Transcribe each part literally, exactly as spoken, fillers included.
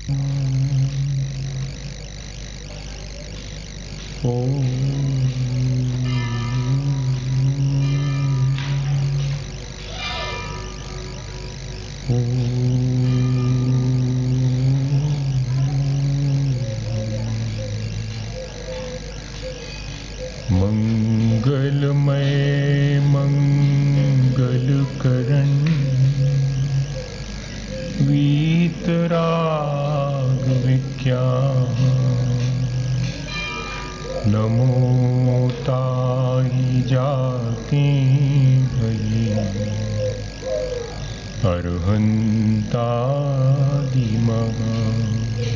मंगलमय मंगल करण वीतराग विज्ञान नमो ताहि जाते भई अरहंतादि महान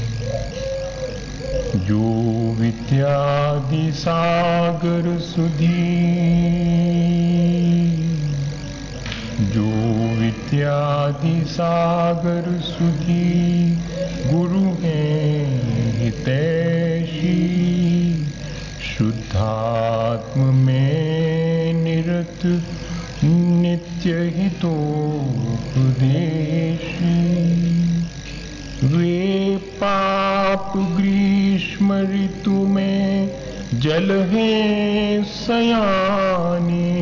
जो विद्यादि सागर सुधी जो विद्यादि सागर सुधी गुरु हैं हितैषी शुद्धात्म में निरत नित्य हितोपदेशी वे पाप ग्रीष्म ऋतु में जल है सयाने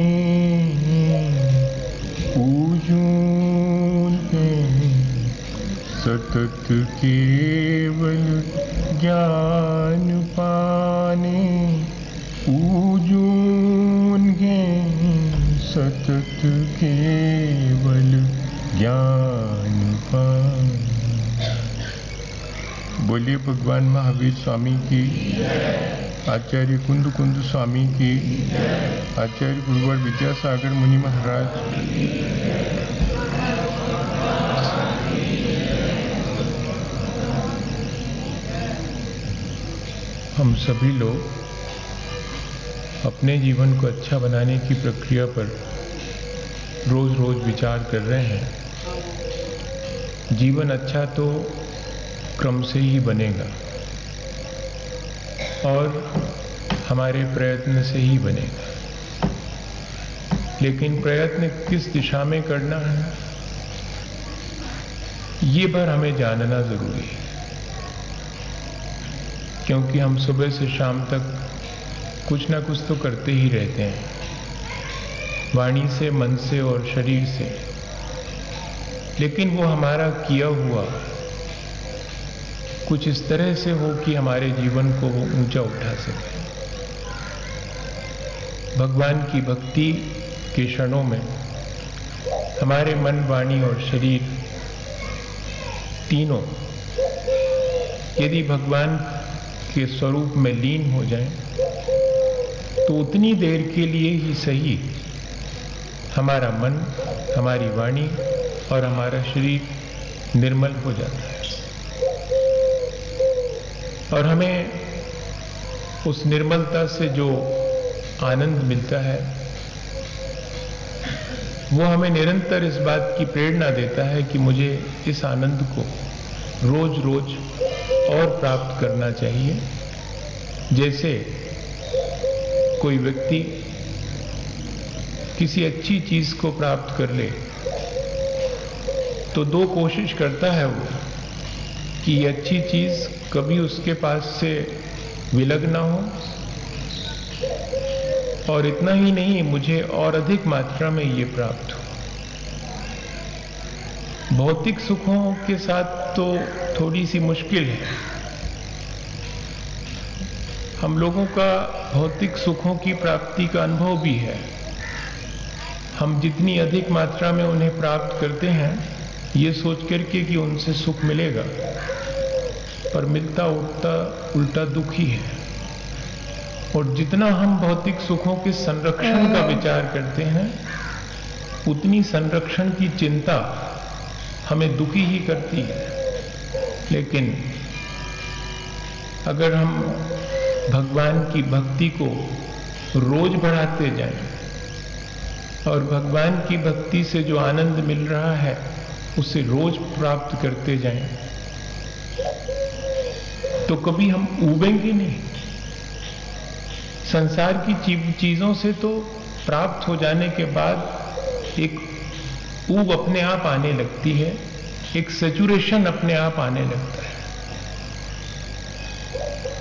पूजून है सतत केवल ज्ञान पाने पूजून है सतत केवल ज्ञान पाने। बोलिए भगवान महावीर स्वामी की, आचार्य कुंद कुंद स्वामी की, आचार्य गुरुवर विद्यासागर मुनि महाराज। हम सभी लोग अपने जीवन को अच्छा बनाने की प्रक्रिया पर रोज रोज विचार कर रहे हैं। जीवन अच्छा तो क्रम से ही बनेगा और हमारे प्रयत्न से ही बनेगा, लेकिन प्रयत्न किस दिशा में करना है ये बार हमें जानना जरूरी है, क्योंकि हम सुबह से शाम तक कुछ ना कुछ तो करते ही रहते हैं, वाणी से, मन से और शरीर से, लेकिन वो हमारा किया हुआ कुछ इस तरह से हो कि हमारे जीवन को वो ऊंचा उठा सके। भगवान की भक्ति के क्षणों में हमारे मन, वाणी और शरीर तीनों यदि भगवान के स्वरूप में लीन हो जाएं, तो उतनी देर के लिए ही सही हमारा मन, हमारी वाणी और हमारा शरीर निर्मल हो जाता है और हमें उस निर्मलता से जो आनंद मिलता है वो हमें निरंतर इस बात की प्रेरणा देता है कि मुझे इस आनंद को रोज रोज और प्राप्त करना चाहिए। जैसे कोई व्यक्ति किसी अच्छी चीज को प्राप्त कर ले तो दो कोशिश करता है वो कि ये अच्छी चीज कभी उसके पास से विलग ना हो, और इतना ही नहीं, मुझे और अधिक मात्रा में ये प्राप्त हो। भौतिक सुखों के साथ तो थोड़ी सी मुश्किल है। हम लोगों का भौतिक सुखों की प्राप्ति का अनुभव भी है। हम जितनी अधिक मात्रा में उन्हें प्राप्त करते हैं ये सोच करके कि उनसे सुख मिलेगा, पर मिलता उल्टा उल्टा दुख ही है। और जितना हम भौतिक सुखों के संरक्षण का विचार करते हैं उतनी संरक्षण की चिंता हमें दुखी ही करती है। लेकिन अगर हम भगवान की भक्ति को रोज बढ़ाते जाएं और भगवान की भक्ति से जो आनंद मिल रहा है उसे रोज प्राप्त करते जाएं, तो कभी हम ऊबेंगे नहीं। संसार की चीजों से तो प्राप्त हो जाने के बाद एक ऊब अपने आप आने लगती है, एक सैचुरेशन अपने आप आने लगता है।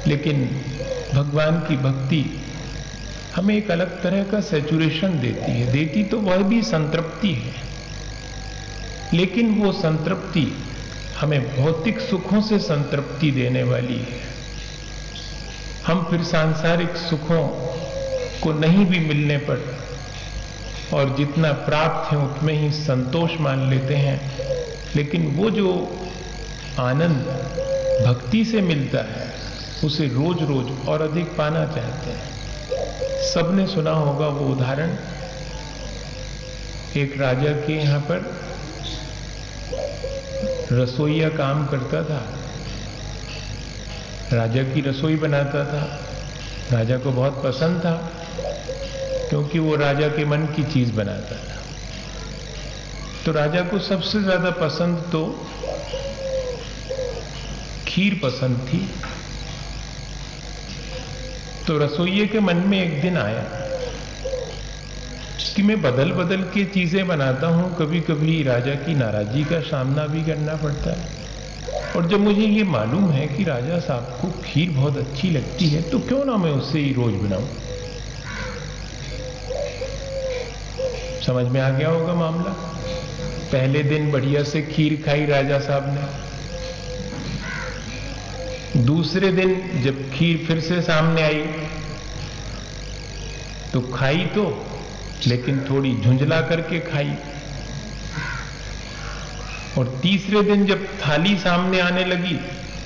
लेकिन भगवान की भक्ति हमें एक अलग तरह का सैचुरेशन देती है। देती तो वह भी संतृप्ति है, लेकिन वो संतृप्ति हमें भौतिक सुखों से संतृप्ति देने वाली है। हम फिर सांसारिक सुखों को नहीं भी मिलने पर और जितना प्राप्त है उतने ही संतोष मान लेते हैं, लेकिन वो जो आनंद भक्ति से मिलता है उसे रोज रोज और अधिक पाना चाहते हैं। सबने सुना होगा वो उदाहरण, एक राजा के यहां पर रसोइया काम करता था, राजा की रसोई बनाता था। राजा को बहुत पसंद था क्योंकि वो राजा के मन की चीज बनाता था। तो राजा को सबसे ज्यादा पसंद तो खीर पसंद थी। तो रसोइये के मन में एक दिन आया कि मैं बदल बदल के चीजें बनाता हूं, कभी कभी राजा की नाराजगी का सामना भी करना पड़ता है, और जब मुझे ये मालूम है कि राजा साहब को खीर बहुत अच्छी लगती है तो क्यों ना मैं उससे ही रोज बनाऊं। समझ में आ गया होगा मामला। पहले दिन बढ़िया से खीर खाई राजा साहब ने। दूसरे दिन जब खीर फिर से सामने आई तो खाई तो, लेकिन थोड़ी झुंझला करके खाई। और तीसरे दिन जब थाली सामने आने लगी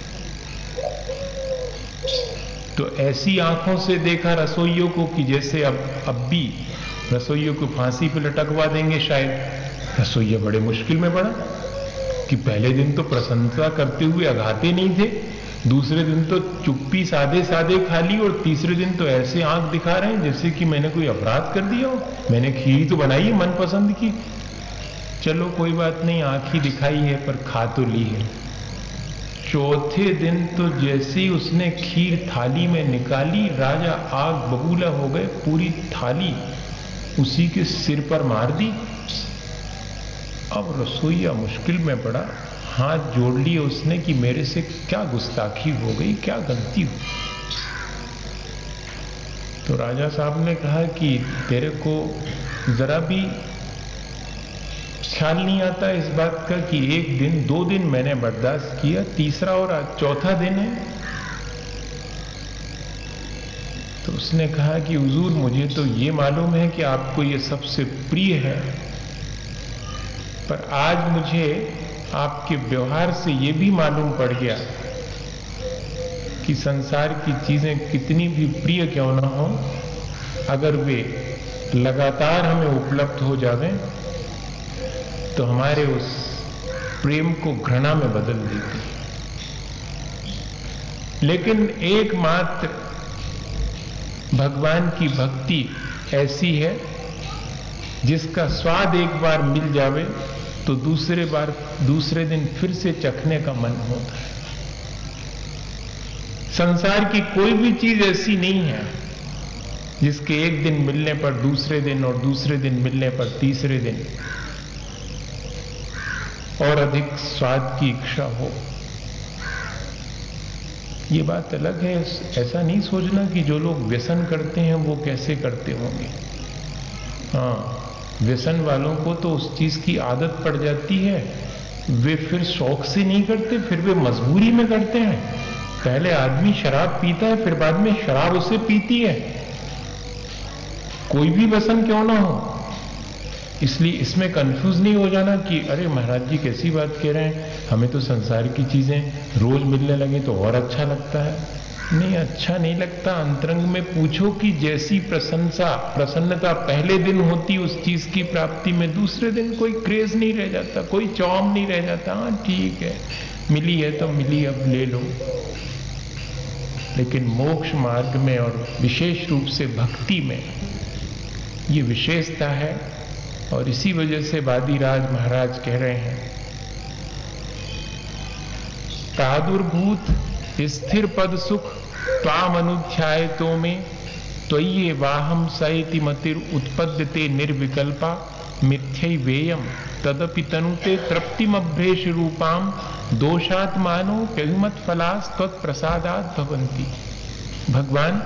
तो ऐसी आंखों से देखा रसोइयों को कि जैसे अब अब भी रसोइयों को फांसी पे लटकवा देंगे शायद। रसोइया बड़े मुश्किल में पड़ा कि पहले दिन तो प्रशंसा करते हुए अघाते नहीं थे, दूसरे दिन तो चुप्पी सादे सादे खा ली, और तीसरे दिन तो ऐसे आंख दिखा रहे हैं जैसे कि मैंने कोई अपराध कर दिया हो। मैंने खीर तो बनाई है मनपसंद की। चलो कोई बात नहीं, आंख ही दिखाई है पर खा तो ली है। चौथे दिन तो जैसे ही उसने खीर थाली में निकाली, राजा आग बबूला हो गए, पूरी थाली उसी के सिर पर मार दी। अब रसोइया मुश्किल में पड़ा, हाथ जोड़ लिए उसने कि मेरे से क्या गुस्ताखी हो गई, क्या गलती हुई। तो राजा साहब ने कहा कि तेरे को जरा भी ख्याल नहीं आता इस बात का कि एक दिन दो दिन मैंने बर्दाश्त किया, तीसरा और आज चौथा दिन है। तो उसने कहा कि हुजूर मुझे तो ये मालूम है कि आपको ये सबसे प्रिय है, पर आज मुझे आपके व्यवहार से ये भी मालूम पड़ गया कि संसार की चीजें कितनी भी प्रिय क्यों ना हो, अगर वे लगातार हमें उपलब्ध हो जावें तो हमारे उस प्रेम को घृणा में बदल देती है। लेकिन एकमात्र भगवान की भक्ति ऐसी है जिसका स्वाद एक बार मिल जावे तो दूसरे बार दूसरे दिन फिर से चखने का मन होता है। संसार की कोई भी चीज ऐसी नहीं है जिसके एक दिन मिलने पर दूसरे दिन और दूसरे दिन मिलने पर तीसरे दिन और अधिक स्वाद की इच्छा हो। ये बात अलग है, ऐसा नहीं सोचना कि जो लोग व्यसन करते हैं वो कैसे करते होंगे। हाँ, व्यसन वालों को तो उस चीज की आदत पड़ जाती है, वे फिर शौक से नहीं करते, फिर वे मजबूरी में करते हैं। पहले आदमी शराब पीता है, फिर बाद में शराब उसे पीती है, कोई भी व्यसन क्यों ना हो। इसलिए इसमें कंफ्यूज नहीं हो जाना कि अरे महाराज जी कैसी बात कह रहे हैं, हमें तो संसार की चीजें रोज मिलने लगी तो और अच्छा लगता है। नहीं, अच्छा नहीं लगता। अंतरंग में पूछो कि जैसी प्रशंसा प्रसन्नता पहले दिन होती उस चीज की प्राप्ति में, दूसरे दिन कोई क्रेज नहीं रह जाता, कोई चौम नहीं रह जाता। हाँ ठीक है, मिली है तो मिली, अब ले लो। लेकिन मोक्ष मार्ग में और विशेष रूप से भक्ति में ये विशेषता है, और इसी वजह से वादिराज महाराज कह रहे हैं, प्रादुर्भूत स्थिर पद सुख त्वाम अनुध्याय तो में त्वय्ये वाहम सयति मतिर उत्पद्यते निर्विकल्पा मिथ्यै वेयम तदपि तनुते तृप्तिमभ्रेष रूपाम दोषात्मानो व्यभिमत फलास तत्प्रसादात भवंती। भगवान,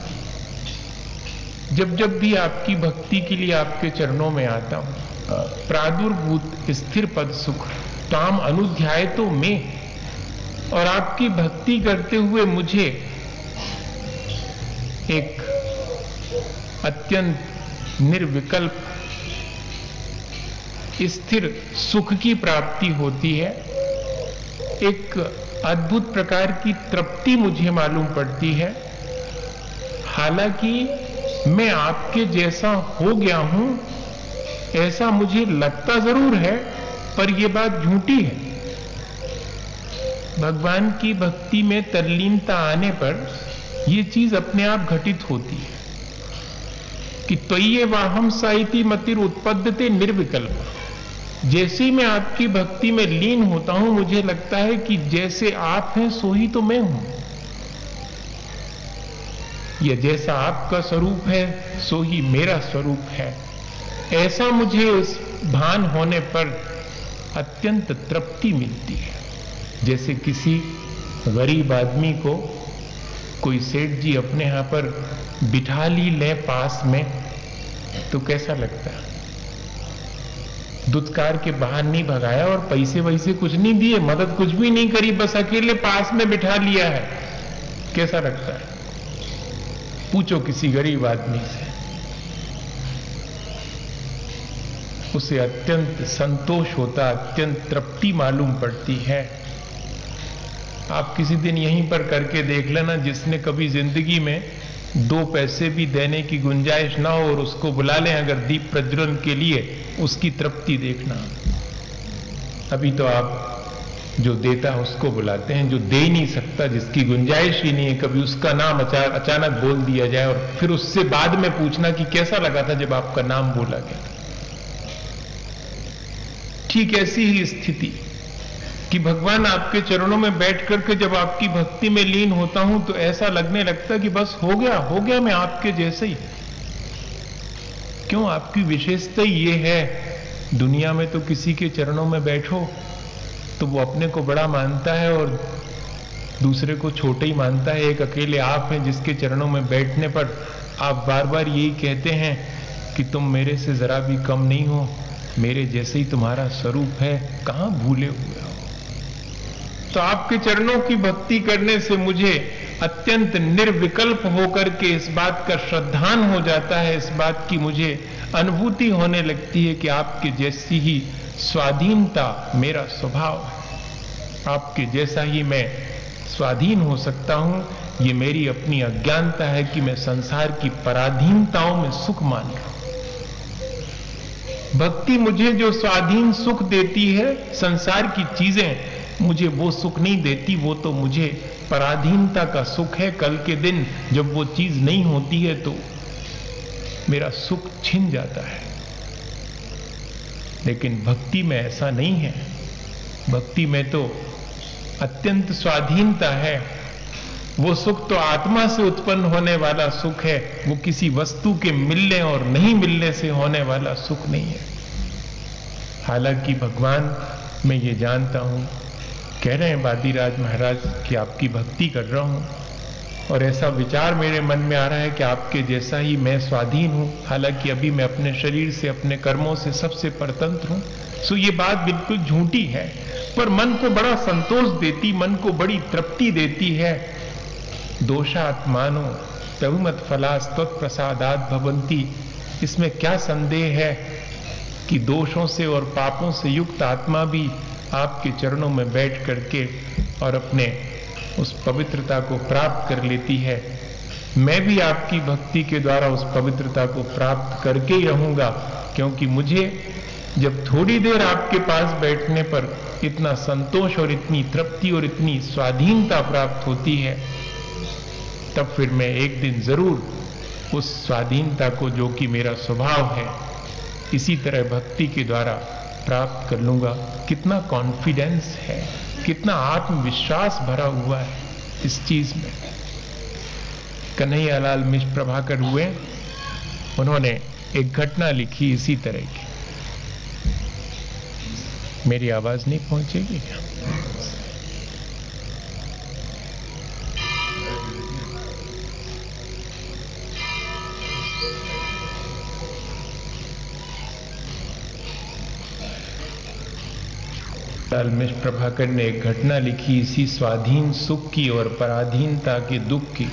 जब जब भी आपकी भक्ति के लिए आपके चरणों में आता हूं, प्रादुर्भूत स्थिर पद सुख ताम अनुध्याय तो मैं, और आपकी भक्ति करते हुए मुझे एक अत्यंत निर्विकल्प स्थिर सुख की प्राप्ति होती है। एक अद्भुत प्रकार की तृप्ति मुझे मालूम पड़ती है। हालांकि मैं आपके जैसा हो गया हूं ऐसा मुझे लगता जरूर है, पर यह बात झूठी है। भगवान की भक्ति में तल्लीनता आने पर यह चीज अपने आप घटित होती है कि त्वय्ये वाहम साइति मतिर उत्पद्यते निर्विकल्प। जैसे ही मैं आपकी भक्ति में लीन होता हूं मुझे लगता है कि जैसे आप हैं सो ही तो मैं हूं, या जैसा आपका स्वरूप है सो ही मेरा स्वरूप है। ऐसा मुझे इस भान होने पर अत्यंत तृप्ति मिलती है। जैसे किसी गरीब आदमी को कोई सेठ जी अपने यहां पर बिठा ली ले पास में, तो कैसा लगता है? दुत्कार के बाहर नहीं भगाया और पैसे वैसे कुछ नहीं दिए, मदद कुछ भी नहीं करी, बस अकेले पास में बिठा लिया है, कैसा लगता है? पूछो किसी गरीब आदमी से, उसे अत्यंत संतोष होता, अत्यंत तृप्ति मालूम पड़ती है। आप किसी दिन यहीं पर करके देख लेना, जिसने कभी जिंदगी में दो पैसे भी देने की गुंजाइश ना हो और उसको बुला लें अगर दीप प्रज्वलन के लिए, उसकी तृप्ति देखना। अभी तो आप जो देता है उसको बुलाते हैं, जो दे नहीं सकता, जिसकी गुंजाइश ही नहीं है, कभी उसका नाम अचा, अचानक बोल दिया जाए और फिर उससे बाद में पूछना कि कैसा लगा था जब आपका नाम बोला गया। ठीक ऐसी ही स्थिति कि भगवान आपके चरणों में बैठ करके जब आपकी भक्ति में लीन होता हूं तो ऐसा लगने लगता कि बस हो गया हो गया मैं आपके जैसे ही। क्यों? आपकी विशेषता ये है, दुनिया में तो किसी के चरणों में बैठो तो वो अपने को बड़ा मानता है और दूसरे को छोटा ही मानता है। एक अकेले आप हैं जिसके चरणों में बैठने पर आप बार बार यही कहते हैं कि तुम मेरे से जरा भी कम नहीं हो, मेरे जैसे ही तुम्हारा स्वरूप है, कहां भूले हुए हो। तो आपके चरणों की भक्ति करने से मुझे अत्यंत निर्विकल्प होकर के इस बात का श्रद्धान हो जाता है, इस बात की मुझे अनुभूति होने लगती है कि आपके जैसी ही स्वाधीनता मेरा स्वभाव है, आपके जैसा ही मैं स्वाधीन हो सकता हूं। ये मेरी अपनी अज्ञानता है कि मैं संसार की पराधीनताओं में सुख मान रहा हूं। भक्ति मुझे जो स्वाधीन सुख देती है, संसार की चीजें मुझे वो सुख नहीं देती, वो तो मुझे पराधीनता का सुख है। कल के दिन जब वो चीज नहीं होती है तो मेरा सुख छिन जाता है। लेकिन भक्ति में ऐसा नहीं है। भक्ति में तो अत्यंत स्वाधीनता है। वो सुख तो आत्मा से उत्पन्न होने वाला सुख है, वो किसी वस्तु के मिलने और नहीं मिलने से होने वाला सुख नहीं है। हालांकि भगवान, मैं ये जानता हूं, कह रहे हैं वादिराज महाराज कि आपकी भक्ति कर रहा हूं और ऐसा विचार मेरे मन में आ रहा है कि आपके जैसा ही मैं स्वाधीन हूं। हालांकि अभी मैं अपने शरीर से, अपने कर्मों से सबसे परतंत्र हूं। सो ये बात बिल्कुल झूठी है, पर मन को बड़ा संतोष देती, मन को बड़ी तृप्ति देती है। दोषात्मानो तवमत फलास त्वत्प्रसादात् भवन्ति। इसमें क्या संदेह है कि दोषों से और पापों से युक्त आत्मा भी आपके चरणों में बैठ करके और अपने उस पवित्रता को प्राप्त कर लेती है। मैं भी आपकी भक्ति के द्वारा उस पवित्रता को प्राप्त करके ही रहूंगा, क्योंकि मुझे जब थोड़ी देर आपके पास बैठने पर इतना संतोष और इतनी तृप्ति और इतनी स्वाधीनता प्राप्त होती है, तब फिर मैं एक दिन जरूर उस स्वाधीनता को, जो कि मेरा स्वभाव है, इसी तरह भक्ति के द्वारा प्राप्त कर लूंगा। कितना कॉन्फिडेंस है, कितना आत्मविश्वास भरा हुआ है इस चीज में। कन्हैयालाल मिश्र प्रभाकर हुए, उन्होंने एक घटना लिखी इसी तरह की। मेरी आवाज नहीं पहुंचेगी क्या? लाल मिश्र प्रभाकर ने एक घटना लिखी इसी स्वाधीन सुख की और पराधीनता के दुख की।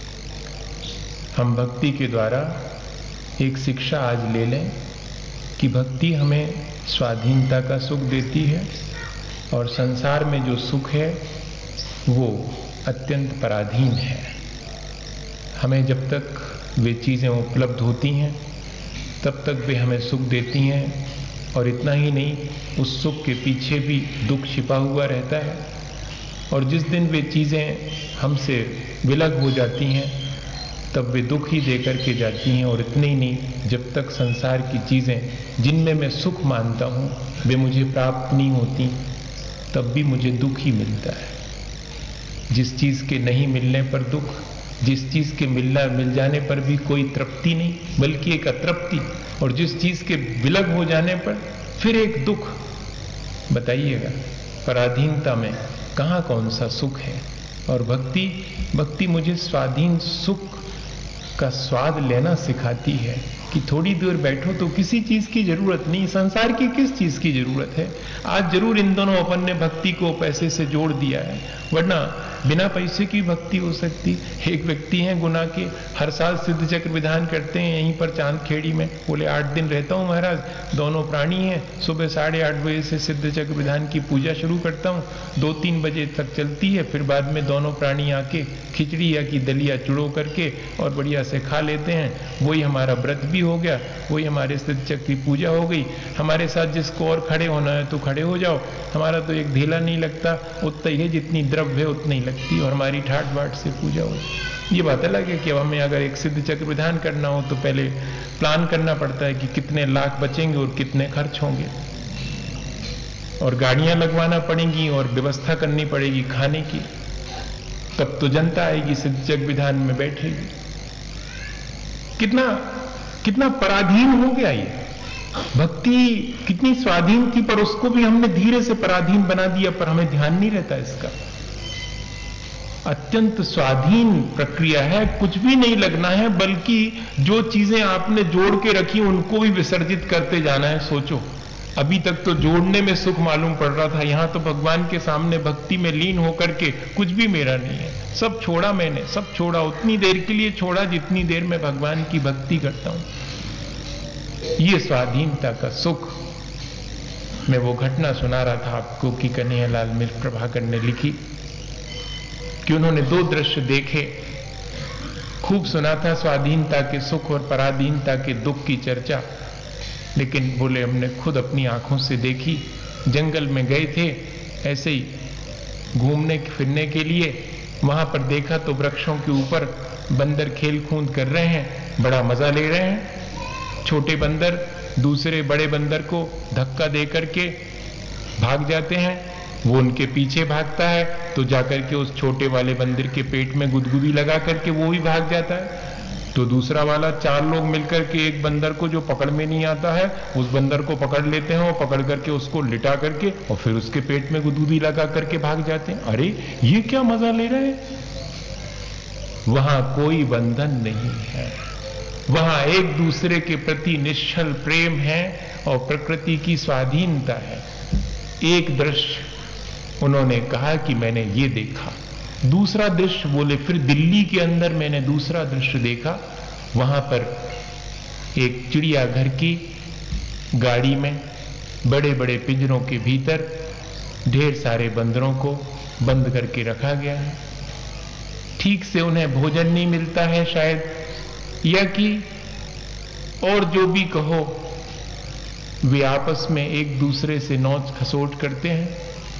हम भक्ति के द्वारा एक शिक्षा आज ले लें कि भक्ति हमें स्वाधीनता का सुख देती है और संसार में जो सुख है वो अत्यंत पराधीन है। हमें जब तक वे चीज़ें उपलब्ध होती हैं तब तक वे हमें सुख देती हैं, और इतना ही नहीं, उस सुख के पीछे भी दुख छिपा हुआ रहता है। और जिस दिन वे चीज़ें हमसे विलग हो जाती हैं तब वे दुख ही दे करके जाती हैं। और इतने ही नहीं, जब तक संसार की चीज़ें जिनमें मैं सुख मानता हूँ वे मुझे प्राप्त नहीं होती तब भी मुझे दुख ही मिलता है। जिस चीज़ के नहीं मिलने पर दुख, जिस चीज़ के मिलना मिल जाने पर भी कोई तृप्ति नहीं बल्कि एक अतृप्ति, और जिस चीज़ के विलग हो जाने पर फिर एक दुख। बताइएगा पराधीनता में कहाँ कौन सा सुख है। और भक्ति भक्ति मुझे स्वाधीन सुख का स्वाद लेना सिखाती है कि थोड़ी देर बैठो तो किसी चीज की जरूरत नहीं, संसार की किस चीज की जरूरत है। आज जरूर इन दोनों अपन ने भक्ति को पैसे से जोड़ दिया है, वरना बिना पैसे की भक्ति हो सकती। एक व्यक्ति हैं गुना के, हर साल सिद्ध चक्र विधान करते हैं यहीं पर चांद खेड़ी में। बोले आठ दिन रहता हूँ महाराज, दोनों प्राणी हैं, सुबह साढ़े आठ बजे से सिद्ध चक्र विधान की पूजा शुरू करता हूँ, दो तीन बजे तक चलती है, फिर बाद में दोनों प्राणी आके खिचड़ी या की दलिया चुड़ो करके और बढ़िया से खा लेते हैं। वही हमारा व्रत भी हो गया, वही हमारे सिद्ध चक्र की पूजा हो गई। हमारे साथ जिसको और खड़े होना है तो खड़े हो जाओ, हमारा तो एक ढीला नहीं लगता, उतना ही है जितनी द्रव्य है उतनी ही लगती, और हमारी ठाट बाट से पूजा हो। ये बात अलग है कि अब हमें अगर एक सिद्ध चक्र विधान करना हो तो पहले प्लान करना पड़ता है कि कितने लाख बचेंगे और कितने खर्च होंगे, और गाड़ियां लगवाना पड़ेंगी और व्यवस्था करनी पड़ेगी खाने की, तब तो जनता आएगी सिद्ध चक्र विधान में बैठेगी। कितना कितना पराधीन हो गया ये। भक्ति कितनी स्वाधीन थी पर उसको भी हमने धीरे से पराधीन बना दिया, पर हमें ध्यान नहीं रहता इसका। अत्यंत स्वाधीन प्रक्रिया है, कुछ भी नहीं लगना है, बल्कि जो चीजें आपने जोड़ के रखी उनको भी विसर्जित करते जाना है। सोचो, अभी तक तो जोड़ने में सुख मालूम पड़ रहा था, यहां तो भगवान के सामने भक्ति में लीन होकर के कुछ भी मेरा नहीं है, सब छोड़ा मैंने, सब छोड़ा, उतनी देर के लिए छोड़ा जितनी देर मैं भगवान की भक्ति करता हूं। ये स्वाधीनता का सुख। मैं वो घटना सुना रहा था आपको कि कन्हैया लाल मिश्र प्रभाकर ने लिखी कि उन्होंने दो दृश्य देखे। खूब सुना था स्वाधीनता के सुख और पराधीनता के दुख की चर्चा, लेकिन बोले हमने खुद अपनी आंखों से देखी। जंगल में गए थे ऐसे ही घूमने फिरने के लिए, वहां पर देखा तो वृक्षों के ऊपर बंदर खेल कूद कर रहे हैं, बड़ा मजा ले रहे हैं। छोटे बंदर दूसरे बड़े बंदर को धक्का दे करके भाग जाते हैं, वो उनके पीछे भागता है तो जाकर के उस छोटे वाले बंदर के पेट में गुदगुदी लगा करके वो भी भाग जाता है। तो दूसरा वाला, चार लोग मिलकर के एक बंदर को जो पकड़ में नहीं आता है उस बंदर को पकड़ लेते हैं और पकड़ करके उसको लिटा करके और फिर उसके पेट में गुदगुदी लगा करके भाग जाते हैं। अरे ये क्या मजा ले रहे हैं। वहां कोई बंधन नहीं है, वहां एक दूसरे के प्रति निश्चल प्रेम है और प्रकृति की स्वाधीनता है। एक दृश्य उन्होंने कहा कि मैंने ये देखा। दूसरा दृश्य बोले फिर दिल्ली के अंदर मैंने दूसरा दृश्य देखा। वहां पर एक चिड़ियाघर की गाड़ी में बड़े बड़े पिंजरों के भीतर ढेर सारे बंदरों को बंद करके रखा गया है। ठीक से उन्हें भोजन नहीं मिलता है शायद, या कि और जो भी कहो, वे आपस में एक दूसरे से नोच खसोट करते हैं,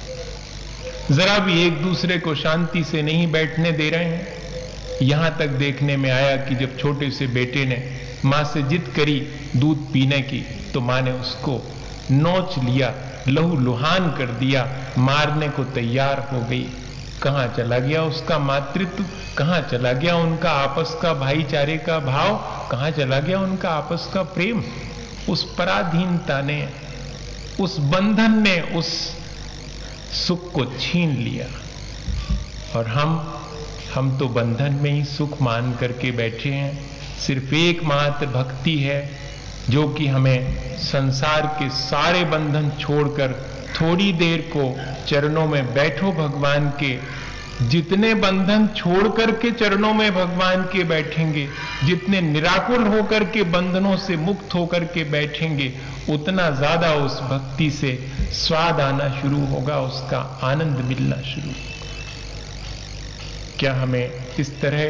जरा भी एक दूसरे को शांति से नहीं बैठने दे रहे हैं। यहां तक देखने में आया कि जब छोटे से बेटे ने मां से जिद करी दूध पीने की तो मां ने उसको नोच लिया, लहू लुहान कर दिया, मारने को तैयार हो गई। कहां चला गया उसका मातृत्व, कहां चला गया उनका आपस का भाईचारे का भाव, कहां चला गया उनका आपस का प्रेम। उस पराधीनता ने, उस बंधन ने उस सुख को छीन लिया। और हम हम तो बंधन में ही सुख मान करके बैठे हैं। सिर्फ एकमात्र भक्ति है जो कि हमें संसार के सारे बंधन छोड़कर थोड़ी देर को चरणों में बैठो भगवान के। जितने बंधन छोड़ करके चरणों में भगवान के बैठेंगे, जितने निराकुल होकर के बंधनों से मुक्त होकर के बैठेंगे, उतना ज्यादा उस भक्ति से स्वाद आना शुरू होगा, उसका आनंद मिलना शुरू। क्या हमें इस तरह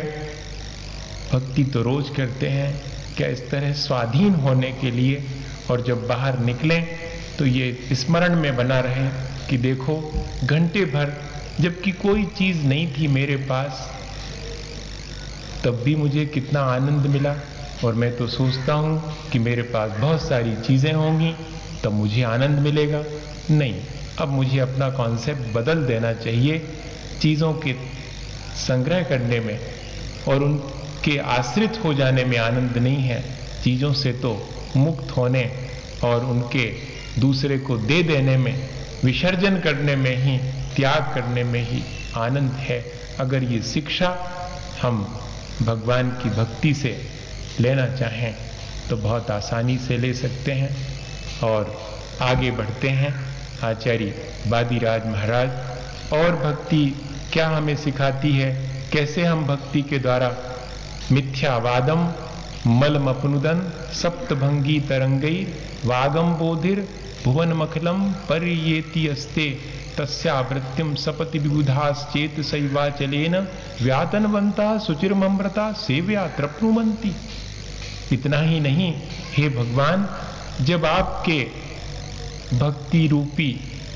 भक्ति तो रोज करते हैं, क्या इस तरह स्वाधीन होने के लिए और जब बाहर निकलें तो ये स्मरण में बना रहे कि देखो घंटे भर जबकि कोई चीज नहीं थी मेरे पास, तब भी मुझे कितना आनंद मिला। और मैं तो सोचता हूं कि मेरे पास बहुत सारी चीजें होंगी तब मुझे आनंद मिलेगा। नहीं, अब मुझे अपना कॉन्सेप्ट बदल देना चाहिए। चीजों के संग्रह करने में और उनके आश्रित हो जाने में आनंद नहीं है, चीजों से तो मुक्त होने और उनके दूसरे को दे देने में, विसर्जन करने में ही, त्याग करने में ही आनंद है। अगर ये शिक्षा हम भगवान की भक्ति से लेना चाहें तो बहुत आसानी से ले सकते हैं। और आगे बढ़ते हैं। आचार्य वादिराज महाराज और भक्ति क्या हमें सिखाती है, कैसे हम भक्ति के द्वारा मिथ्यावादम मलमपनुदन सप्तभंगी तरंगई वागम बोधिर भुवन मखलम परियेति अस्ते तस्यावृत्तिम सपति विबुधाश्चेत सैवाचलेन व्यातनवंता सुचिरमृता सेव्या तृप्नुवंती। इतना ही नहीं, हे भगवान, जब आपके भक्ति रूपी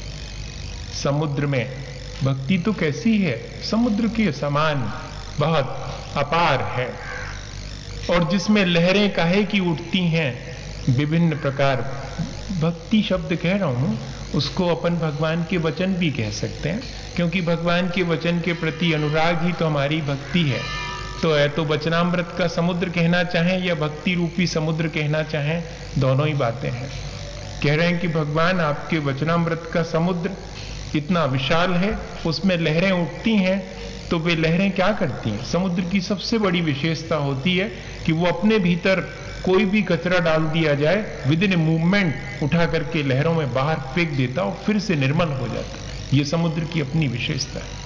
समुद्र में, भक्ति तो कैसी है, समुद्र के समान बहुत अपार है और जिसमें लहरें काहे की उठती हैं, विभिन्न प्रकार, भक्ति शब्द कह रहा हूं, उसको अपन भगवान के वचन भी कह सकते हैं, क्योंकि भगवान के वचन के प्रति अनुराग ही तो हमारी भक्ति है। तो है तो वचनामृत का समुद्र कहना चाहें या भक्ति रूपी समुद्र कहना चाहें, दोनों ही बातें हैं। कह रहे हैं कि भगवान आपके वचनामृत का समुद्र इतना विशाल है, उसमें लहरें उठती हैं, तो वे लहरें क्या करती हैं? समुद्र की सबसे बड़ी विशेषता होती है कि वो अपने भीतर कोई भी कचरा डाल दिया जाए, विद इन मूवमेंट उठा करके लहरों में बाहर फेंक देता और फिर से निर्मल हो जाता है। ये समुद्र की अपनी विशेषता है।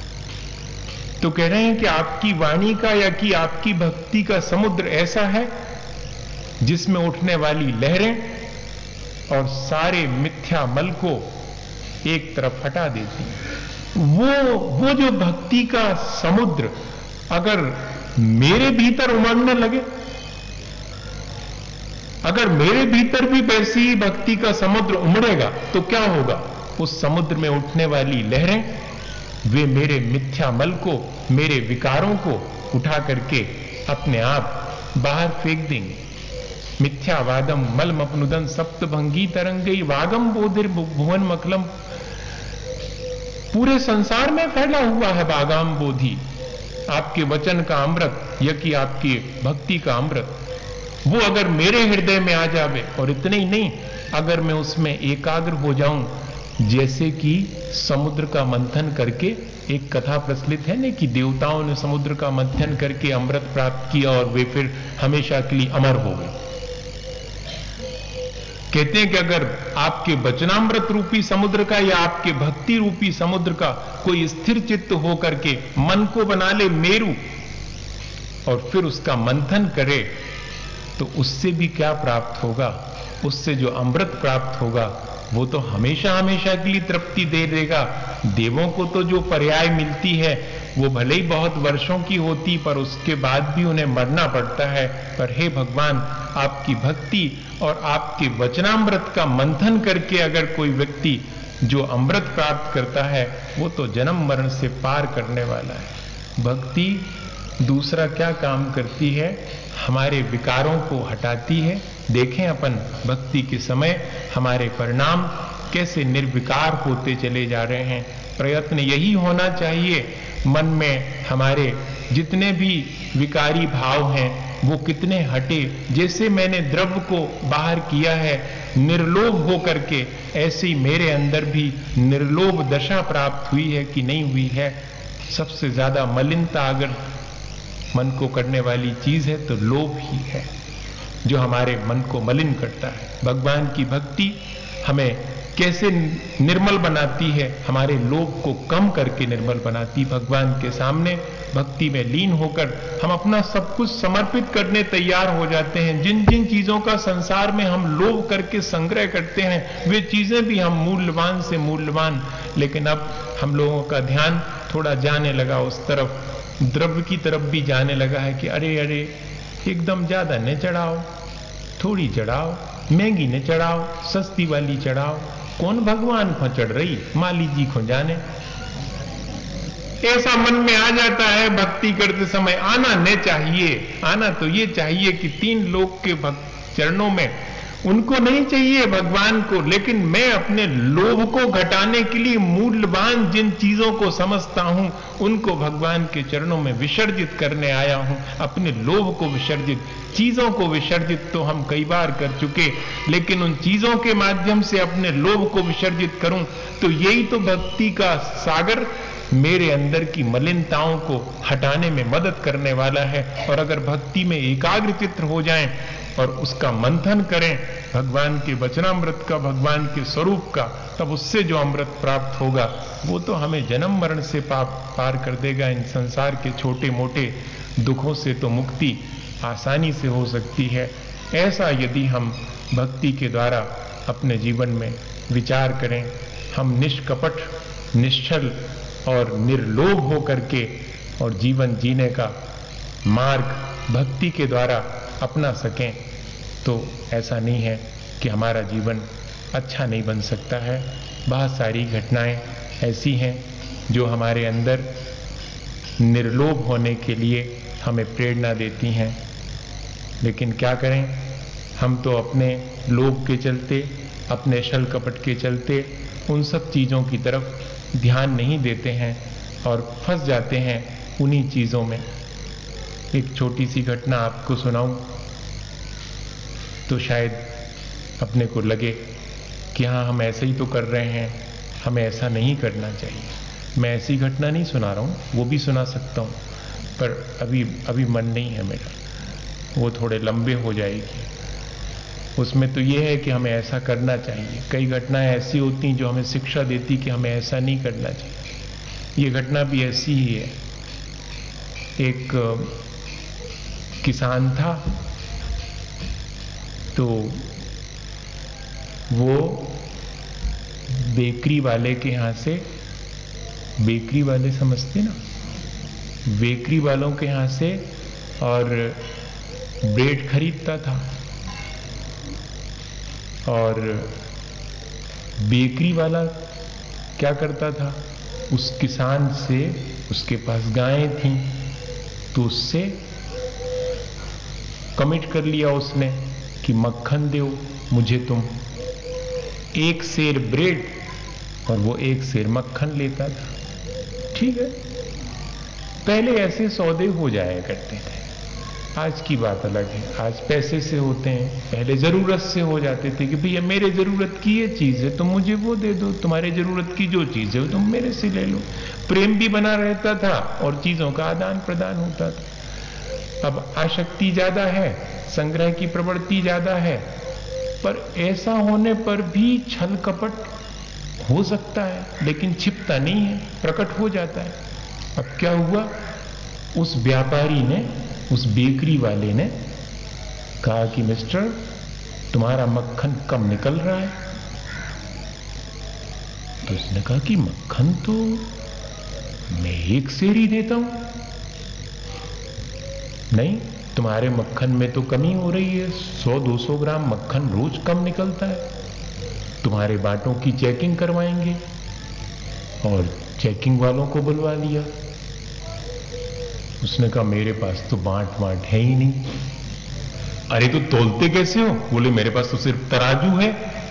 तो कह रहे हैं कि आपकी वाणी का या कि आपकी भक्ति का समुद्र ऐसा है जिसमें उठने वाली लहरें और सारे मिथ्या मल को एक तरफ हटा देती है। वो वो जो भक्ति का समुद्र अगर मेरे भीतर उमड़ने लगे, अगर मेरे भीतर भी वैसी ही भक्ति का समुद्र उमड़ेगा तो क्या होगा? उस समुद्र में उठने वाली लहरें वे मेरे मिथ्या मल को, मेरे विकारों को उठा करके अपने आप बाहर फेंक देंगे। मिथ्यावादम मलमपनुदन सप्तभंगी तरंगई वागम बोधिर भुवन मखलम। पूरे संसार में फैला हुआ है वागाम बोधि, आपके वचन का अमृत, या कि आपकी भक्ति का अमृत। वो अगर मेरे हृदय में आ जावे, और इतने ही नहीं, अगर मैं उसमें एकाग्र हो जाऊं, जैसे कि समुद्र का मंथन करके, एक कथा प्रचलित है ना कि देवताओं ने समुद्र का मंथन करके अमृत प्राप्त किया और वे फिर हमेशा के लिए अमर हो गए। कहते हैं कि अगर आपके वचनामृत रूपी समुद्र का या आपके भक्ति रूपी समुद्र का कोई स्थिर चित्त हो करके मन को बना ले मेरू और फिर उसका मंथन करे, तो उससे भी क्या प्राप्त होगा? उससे जो अमृत प्राप्त होगा वो तो हमेशा हमेशा के लिए तृप्ति दे देगा। देवों को तो जो पर्याय मिलती है वो भले ही बहुत वर्षों की होती, पर उसके बाद भी उन्हें मरना पड़ता है। पर हे भगवान, आपकी भक्ति और आपके वचनामृत का मंथन करके अगर कोई व्यक्ति जो अमृत प्राप्त करता है, वो तो जन्म मरण से पार करने वाला है। भक्ति दूसरा क्या काम करती है? हमारे विकारों को हटाती है। देखें अपन भक्ति के समय हमारे परिणाम कैसे निर्विकार होते चले जा रहे हैं। प्रयत्न यही होना चाहिए, मन में हमारे जितने भी विकारी भाव हैं वो कितने हटे। जैसे मैंने द्रव्य को बाहर किया है निर्लोभ हो करके, ऐसे ही मेरे अंदर भी निर्लोभ दशा प्राप्त हुई है कि नहीं हुई है। सबसे ज्यादा मलिनता अगर मन को करने वाली चीज है तो लोभ ही है, जो हमारे मन को मलिन करता है। भगवान की भक्ति हमें कैसे निर्मल बनाती है, हमारे लोभ को कम करके निर्मल बनाती। भगवान के सामने भक्ति में लीन होकर हम अपना सब कुछ समर्पित करने तैयार हो जाते हैं। जिन जिन चीजों का संसार में हम लोभ करके संग्रह करते हैं, वे चीजें भी हम मूल्यवान से मूल्यवान, लेकिन अब हम लोगों का ध्यान थोड़ा जाने लगा उस तरफ, द्रव्य की तरफ भी जाने लगा है कि अरे अरे एकदम ज्यादा न चढ़ाओ, थोड़ी चढ़ाओ, महंगी न चढ़ाओ, सस्ती वाली चढ़ाओ। कौन भगवान को चढ़ रही, माली जी को जाने। ऐसा मन में आ जाता है भक्ति करते समय। आना न चाहिए, आना तो ये चाहिए कि तीन लोक के भक्त चरणों में, उनको नहीं चाहिए भगवान को, लेकिन मैं अपने लोभ को घटाने के लिए मूल्यवान जिन चीजों को समझता हूं उनको भगवान के चरणों में विसर्जित करने आया हूं। अपने लोभ को विसर्जित, चीजों को विसर्जित तो हम कई बार कर चुके, लेकिन उन चीजों के माध्यम से अपने लोभ को विसर्जित करूं तो यही तो भक्ति का सागर मेरे अंदर की मलिनताओं को हटाने में मदद करने वाला है। और अगर भक्ति में एकाग्र चित्र हो जाएं और उसका मंथन करें भगवान के वचनामृत का, भगवान के स्वरूप का, तब उससे जो अमृत प्राप्त होगा वो तो हमें जन्म मरण से पाप पार कर देगा। इन संसार के छोटे मोटे दुखों से तो मुक्ति आसानी से हो सकती है। ऐसा यदि हम भक्ति के द्वारा अपने जीवन में विचार करें, हम निष्कपट, निश्चल और निर्लोभ होकर के और जीवन जीने का मार्ग भक्ति के द्वारा अपना सकें, तो ऐसा नहीं है कि हमारा जीवन अच्छा नहीं बन सकता है। बहुत सारी घटनाएं ऐसी हैं जो हमारे अंदर निर्लोभ होने के लिए हमें प्रेरणा देती हैं, लेकिन क्या करें, हम तो अपने लोभ के चलते, अपने छल कपट के चलते उन सब चीजों की तरफ ध्यान नहीं देते हैं और फंस जाते हैं उन्हीं चीजों में। एक छोटी सी घटना आपको सुनाऊं तो शायद अपने को लगे कि हाँ, हम ऐसे ही तो कर रहे हैं, हमें ऐसा नहीं करना चाहिए। मैं ऐसी घटना नहीं सुना रहा हूं, वो भी सुना सकता हूं, पर अभी अभी मन नहीं है मेरा, वो थोड़े लंबे हो जाएगी। उसमें तो ये है कि हमें ऐसा करना चाहिए। कई घटनाएं ऐसी होती हैं जो हमें शिक्षा देती कि हमें ऐसा नहीं करना चाहिए। ये घटना भी ऐसी ही है। एक किसान था, तो वो बेकरी वाले के यहां से, बेकरी वाले समझते ना, बेकरी वालों के यहां से और ब्रेड खरीदता था। और बेकरी वाला क्या करता था, उस किसान से, उसके पास गायें थीं, तो उससे कमिट कर लिया उसने कि मक्खन दो मुझे तुम, एक सेर ब्रेड और वो एक सेर मक्खन लेता था। ठीक है, पहले ऐसे सौदे हो जाया करते थे, आज की बात अलग है। आज पैसे से होते हैं, पहले जरूरत से हो जाते थे कि भैया मेरे जरूरत की ये चीज है तुम मुझे वो दे दो, तुम्हारे जरूरत की जो चीज है वो तुम मेरे से ले लो। प्रेम भी बना रहता था और चीजों का आदान प्रदान होता था। अब आसक्ति ज्यादा है, संग्रह की प्रवृत्ति ज्यादा है, पर ऐसा होने पर भी छल कपट हो सकता है, लेकिन छिपता नहीं है, प्रकट हो जाता है। अब क्या हुआ, उस व्यापारी ने, उस बेकरी वाले ने कहा कि मिस्टर तुम्हारा मक्खन कम निकल रहा है। तो उसने कहा कि मक्खन तो मैं एक सेर ही देता हूं। नहीं, तुम्हारे मक्खन में तो कमी हो रही है, सौ दो सौ ग्राम मक्खन रोज कम निकलता है, तुम्हारे बाटों की चेकिंग करवाएंगे। और चेकिंग वालों को बुलवा लिया। उसने कहा मेरे पास तो बांट बांट है ही नहीं। अरे तो तोलते कैसे हो? बोले मेरे पास तो सिर्फ तराजू है।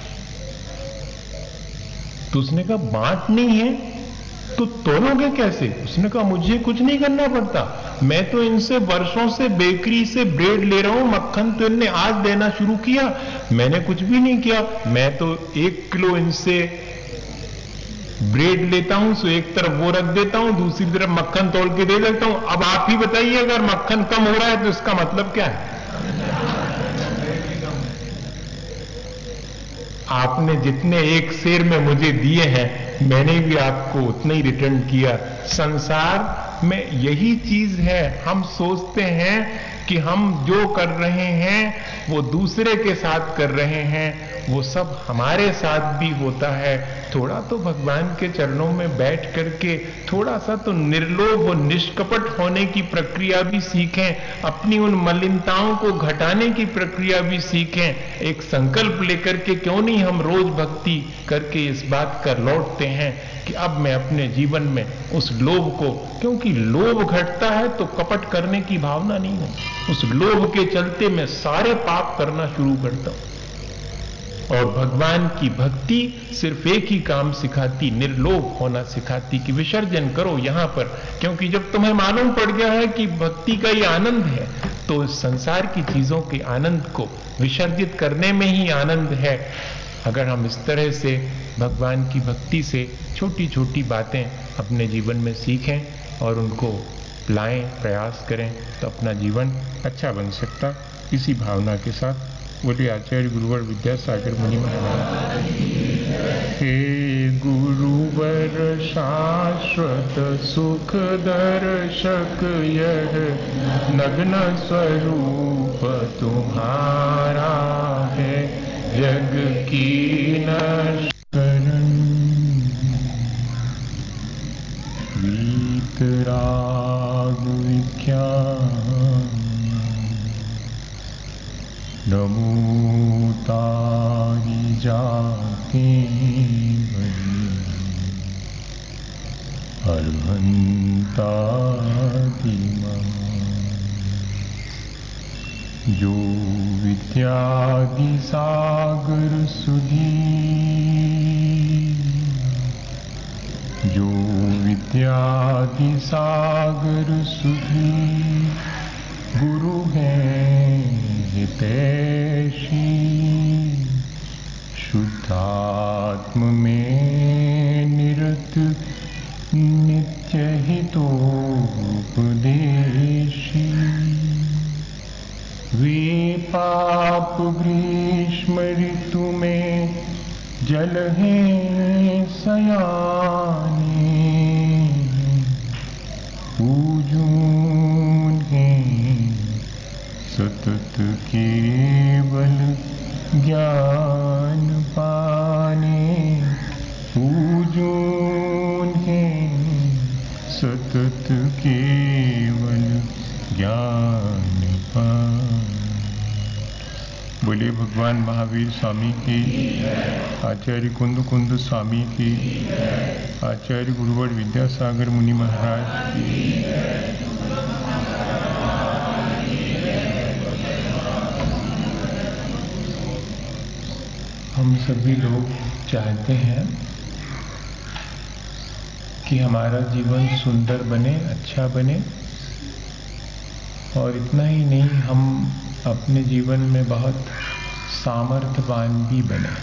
तो उसने कहा बांट नहीं है तो तोलोगे कैसे? उसने कहा मुझे कुछ नहीं करना पड़ता, मैं तो इनसे वर्षों से बेकरी से ब्रेड ले रहा हूं, मक्खन तो इनने आज देना शुरू किया, मैंने कुछ भी नहीं किया। मैं तो एक किलो इनसे ब्रेड लेता हूं, सो एक तरफ वो रख देता हूं, दूसरी तरफ मक्खन तोल के दे देता हूं। अब आप ही बताइए, अगर मक्खन कम हो रहा है तो इसका मतलब क्या है? आपने जितने एक शेर में मुझे दिए हैं मैंने भी आपको उतना ही रिटर्न किया। संसार में यही चीज है, हम सोचते हैं कि हम जो कर रहे हैं वो दूसरे के साथ कर रहे हैं, वो सब हमारे साथ भी होता है। थोड़ा तो भगवान के चरणों में बैठ करके थोड़ा सा तो निर्लोभ और निष्कपट होने की प्रक्रिया भी सीखें, अपनी उन मलिनताओं को घटाने की प्रक्रिया भी सीखें। एक संकल्प लेकर के क्यों नहीं हम रोज भक्ति करके इस बात कर लौटते हैं कि अब मैं अपने जीवन में उस लोभ को, क्योंकि लोभ घटता है तो कपट करने की भावना नहीं होती, उस लोभ के चलते मैं सारे पाप करना शुरू करता हूं। और भगवान की भक्ति सिर्फ एक ही काम सिखाती, निर्लोभ होना सिखाती कि विसर्जन करो यहां पर, क्योंकि जब तुम्हें मालूम पड़ गया है कि भक्ति का ये आनंद है तो इस संसार की चीजों के आनंद को विसर्जित करने में ही आनंद है। अगर हम इस तरह से भगवान की भक्ति से छोटी छोटी बातें अपने जीवन में सीखें और उनको लाएं, प्रयास करें तो अपना जीवन अच्छा बन सकता। इसी भावना के साथ बोले आचार्य गुरुवर विद्यासागर मुनि महाराज। हे गुरुवर शाश्वत सुख दर्शक यह नग्न स्वरूप तुम्हारा है, जग की नश्करण वीतराग विख्यान नमो तारी जाते बनी अर्हंता जो विद्यादि सागर सुधी, जो विद्यादि सागर सुधी गुरु हैं हितैषी, शुद्धात्म में निरत नित्य हितोपदेशी, वे पाप ग्रीष्म ऋतु में जल हैं सयाने, पूजून हैं सतत केवल ज्ञान पाने, पूजून हैं सतत केवल ज्ञान पाने। बोले भगवान महावीर स्वामी की, आचार्य कुंद कुंद स्वामी की, आचार्य गुरुवर विद्यासागर मुनि महाराज की। हम सभी लोग चाहते हैं कि हमारा जीवन सुंदर बने, अच्छा बने, और इतना ही नहीं, हम अपने जीवन में बहुत सामर्थ्यवान भी बने।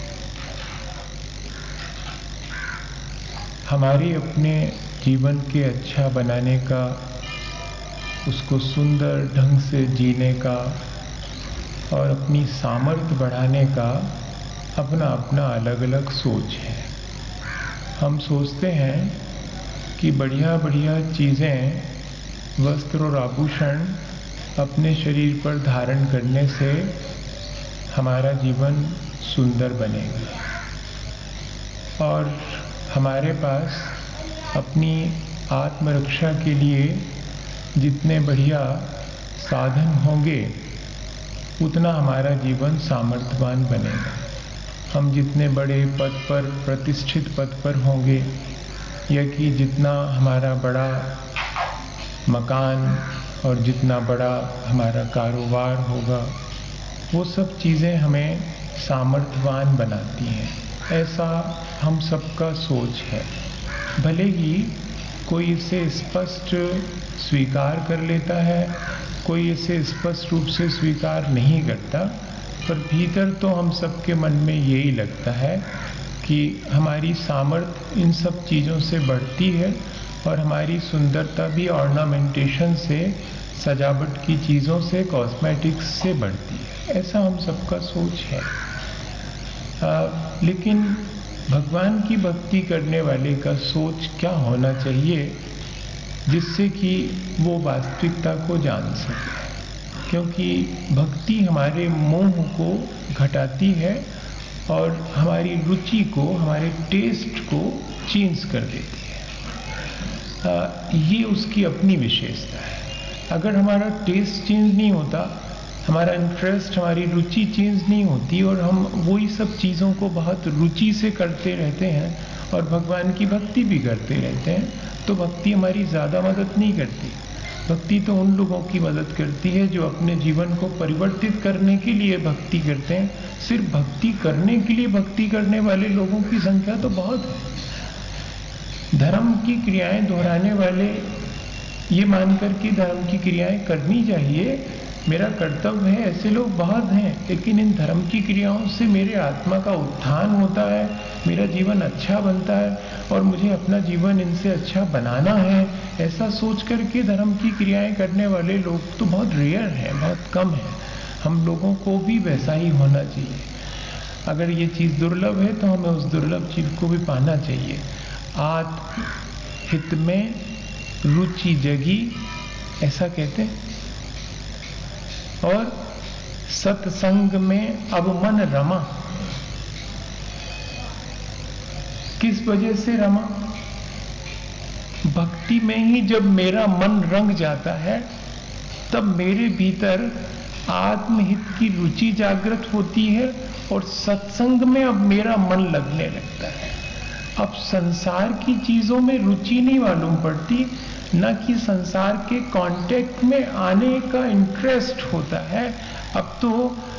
हमारी अपने जीवन के अच्छा बनाने का, उसको सुंदर ढंग से जीने का और अपनी सामर्थ्य बढ़ाने का अपना अपना अलग अलग सोच है। हम सोचते हैं कि बढ़िया बढ़िया चीज़ें, वस्त्र और आभूषण अपने शरीर पर धारण करने से हमारा जीवन सुंदर बनेगा, और हमारे पास अपनी आत्मरक्षा के लिए जितने बढ़िया साधन होंगे उतना हमारा जीवन सामर्थ्यवान बनेगा। हम जितने बड़े पद पर, प्रतिष्ठित पद पर होंगे, या कि जितना हमारा बड़ा मकान और जितना बड़ा हमारा कारोबार होगा, वो सब चीज़ें हमें सामर्थ्यवान बनाती हैं। ऐसा हम सबका सोच है। भले ही कोई इसे स्पष्ट स्वीकार कर लेता है, कोई इसे स्पष्ट रूप से स्वीकार नहीं करता, पर भीतर तो हम सबके मन में यही लगता है कि हमारी सामर्थ्य इन सब चीज़ों से बढ़ती है और हमारी सुंदरता भी ऑर्नामेंटेशन से, सजावट की चीज़ों से, कॉस्मेटिक्स से बढ़ती है। ऐसा हम सबका सोच है। आ, लेकिन भगवान की भक्ति करने वाले का सोच क्या होना चाहिए जिससे कि वो वास्तविकता को जान सके, क्योंकि भक्ति हमारे मोह को घटाती है और हमारी रुचि को, हमारे टेस्ट को चेंज कर देती है। आ, ये उसकी अपनी विशेषता है। अगर हमारा टेस्ट चेंज नहीं होता, हमारा इंटरेस्ट, हमारी रुचि चेंज नहीं होती और हम वही सब चीज़ों को बहुत रुचि से करते रहते हैं और भगवान की भक्ति भी करते रहते हैं, तो भक्ति हमारी ज़्यादा मदद नहीं करती। भक्ति तो उन लोगों की मदद करती है जो अपने जीवन को परिवर्तित करने के लिए भक्ति करते हैं। सिर्फ भक्ति करने के लिए भक्ति करने वाले लोगों की संख्या तो बहुत है। धर्म की क्रियाएं दोहराने वाले ये मानकर के धर्म की क्रियाएं करनी चाहिए, मेरा कर्तव्य है, ऐसे लोग बहुत हैं, लेकिन इन धर्म की क्रियाओं से मेरे आत्मा का उत्थान होता है, मेरा जीवन अच्छा बनता है और मुझे अपना जीवन इनसे अच्छा बनाना है, ऐसा सोच करके धर्म की क्रियाएं करने वाले लोग तो बहुत रेयर हैं, बहुत कम हैं। हम लोगों को भी वैसा ही होना चाहिए। अगर ये चीज़ दुर्लभ है तो हमें उस दुर्लभ चीज़ को भी पाना चाहिए। आत्म हित में रुचि जगी, ऐसा कहते हैं, और सत्संग में अब मन रमा। किस वजह से रमा? भक्ति में ही जब मेरा मन रंग जाता है तब मेरे भीतर आत्महित की रुचि जागृत होती है और सत्संग में अब मेरा मन लगने लगता है। अब संसार की चीजों में रुचि नहीं मालूम पड़ती, न कि संसार के कांटेक्ट में आने का इंटरेस्ट होता है। अब तो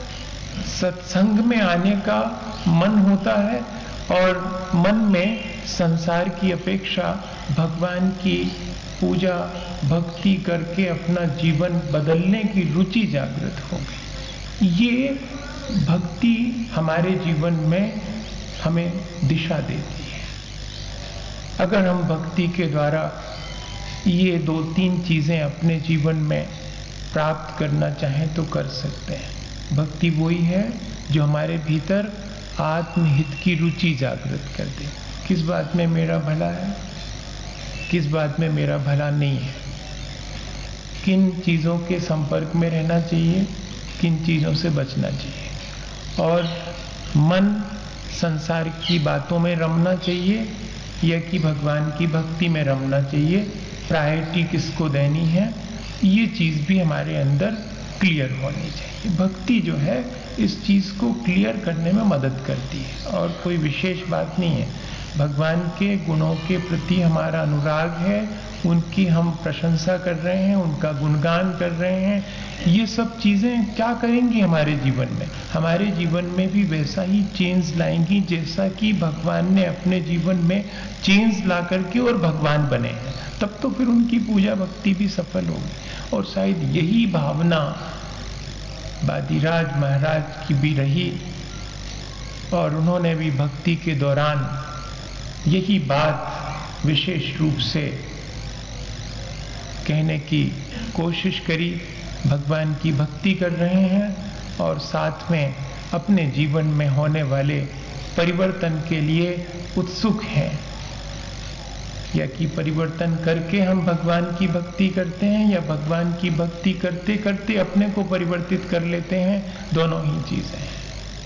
सत्संग में आने का मन होता है और मन में संसार की अपेक्षा भगवान की पूजा भक्ति करके अपना जीवन बदलने की रुचि जागृत हो गई। ये भक्ति हमारे जीवन में हमें दिशा देती है। अगर हम भक्ति के द्वारा ये दो तीन चीजें अपने जीवन में प्राप्त करना चाहें तो कर सकते हैं। भक्ति वही है जो हमारे भीतर आत्महित की रुचि जागृत कर दे। किस बात में मेरा भला है, किस बात में मेरा भला नहीं है, किन चीज़ों के संपर्क में रहना चाहिए, किन चीज़ों से बचना चाहिए, और मन संसार की बातों में रमना चाहिए या कि भगवान की भक्ति में रमना चाहिए, प्रायोरिटी किसको देनी है, ये चीज़ भी हमारे अंदर क्लियर होनी चाहिए। भक्ति जो है इस चीज़ को क्लियर करने में मदद करती है और कोई विशेष बात नहीं है। भगवान के गुणों के प्रति हमारा अनुराग है, उनकी हम प्रशंसा कर रहे हैं, उनका गुणगान कर रहे हैं, ये सब चीज़ें क्या करेंगी हमारे जीवन में? हमारे जीवन में भी वैसा ही चेंज लाएंगी जैसा कि भगवान ने अपने जीवन में चेंज ला करके और भगवान बने हैं। तब तो फिर उनकी पूजा भक्ति भी सफल होगी। और शायद यही भावना बादीराज महाराज की भी रही और उन्होंने भी भक्ति के दौरान यही बात विशेष रूप से कहने की कोशिश करी। भगवान की भक्ति कर रहे हैं और साथ में अपने जीवन में होने वाले परिवर्तन के लिए उत्सुक हैं, या कि परिवर्तन करके हम भगवान की भक्ति करते हैं या भगवान की भक्ति करते करते अपने को परिवर्तित कर लेते हैं, दोनों ही चीजें हैं।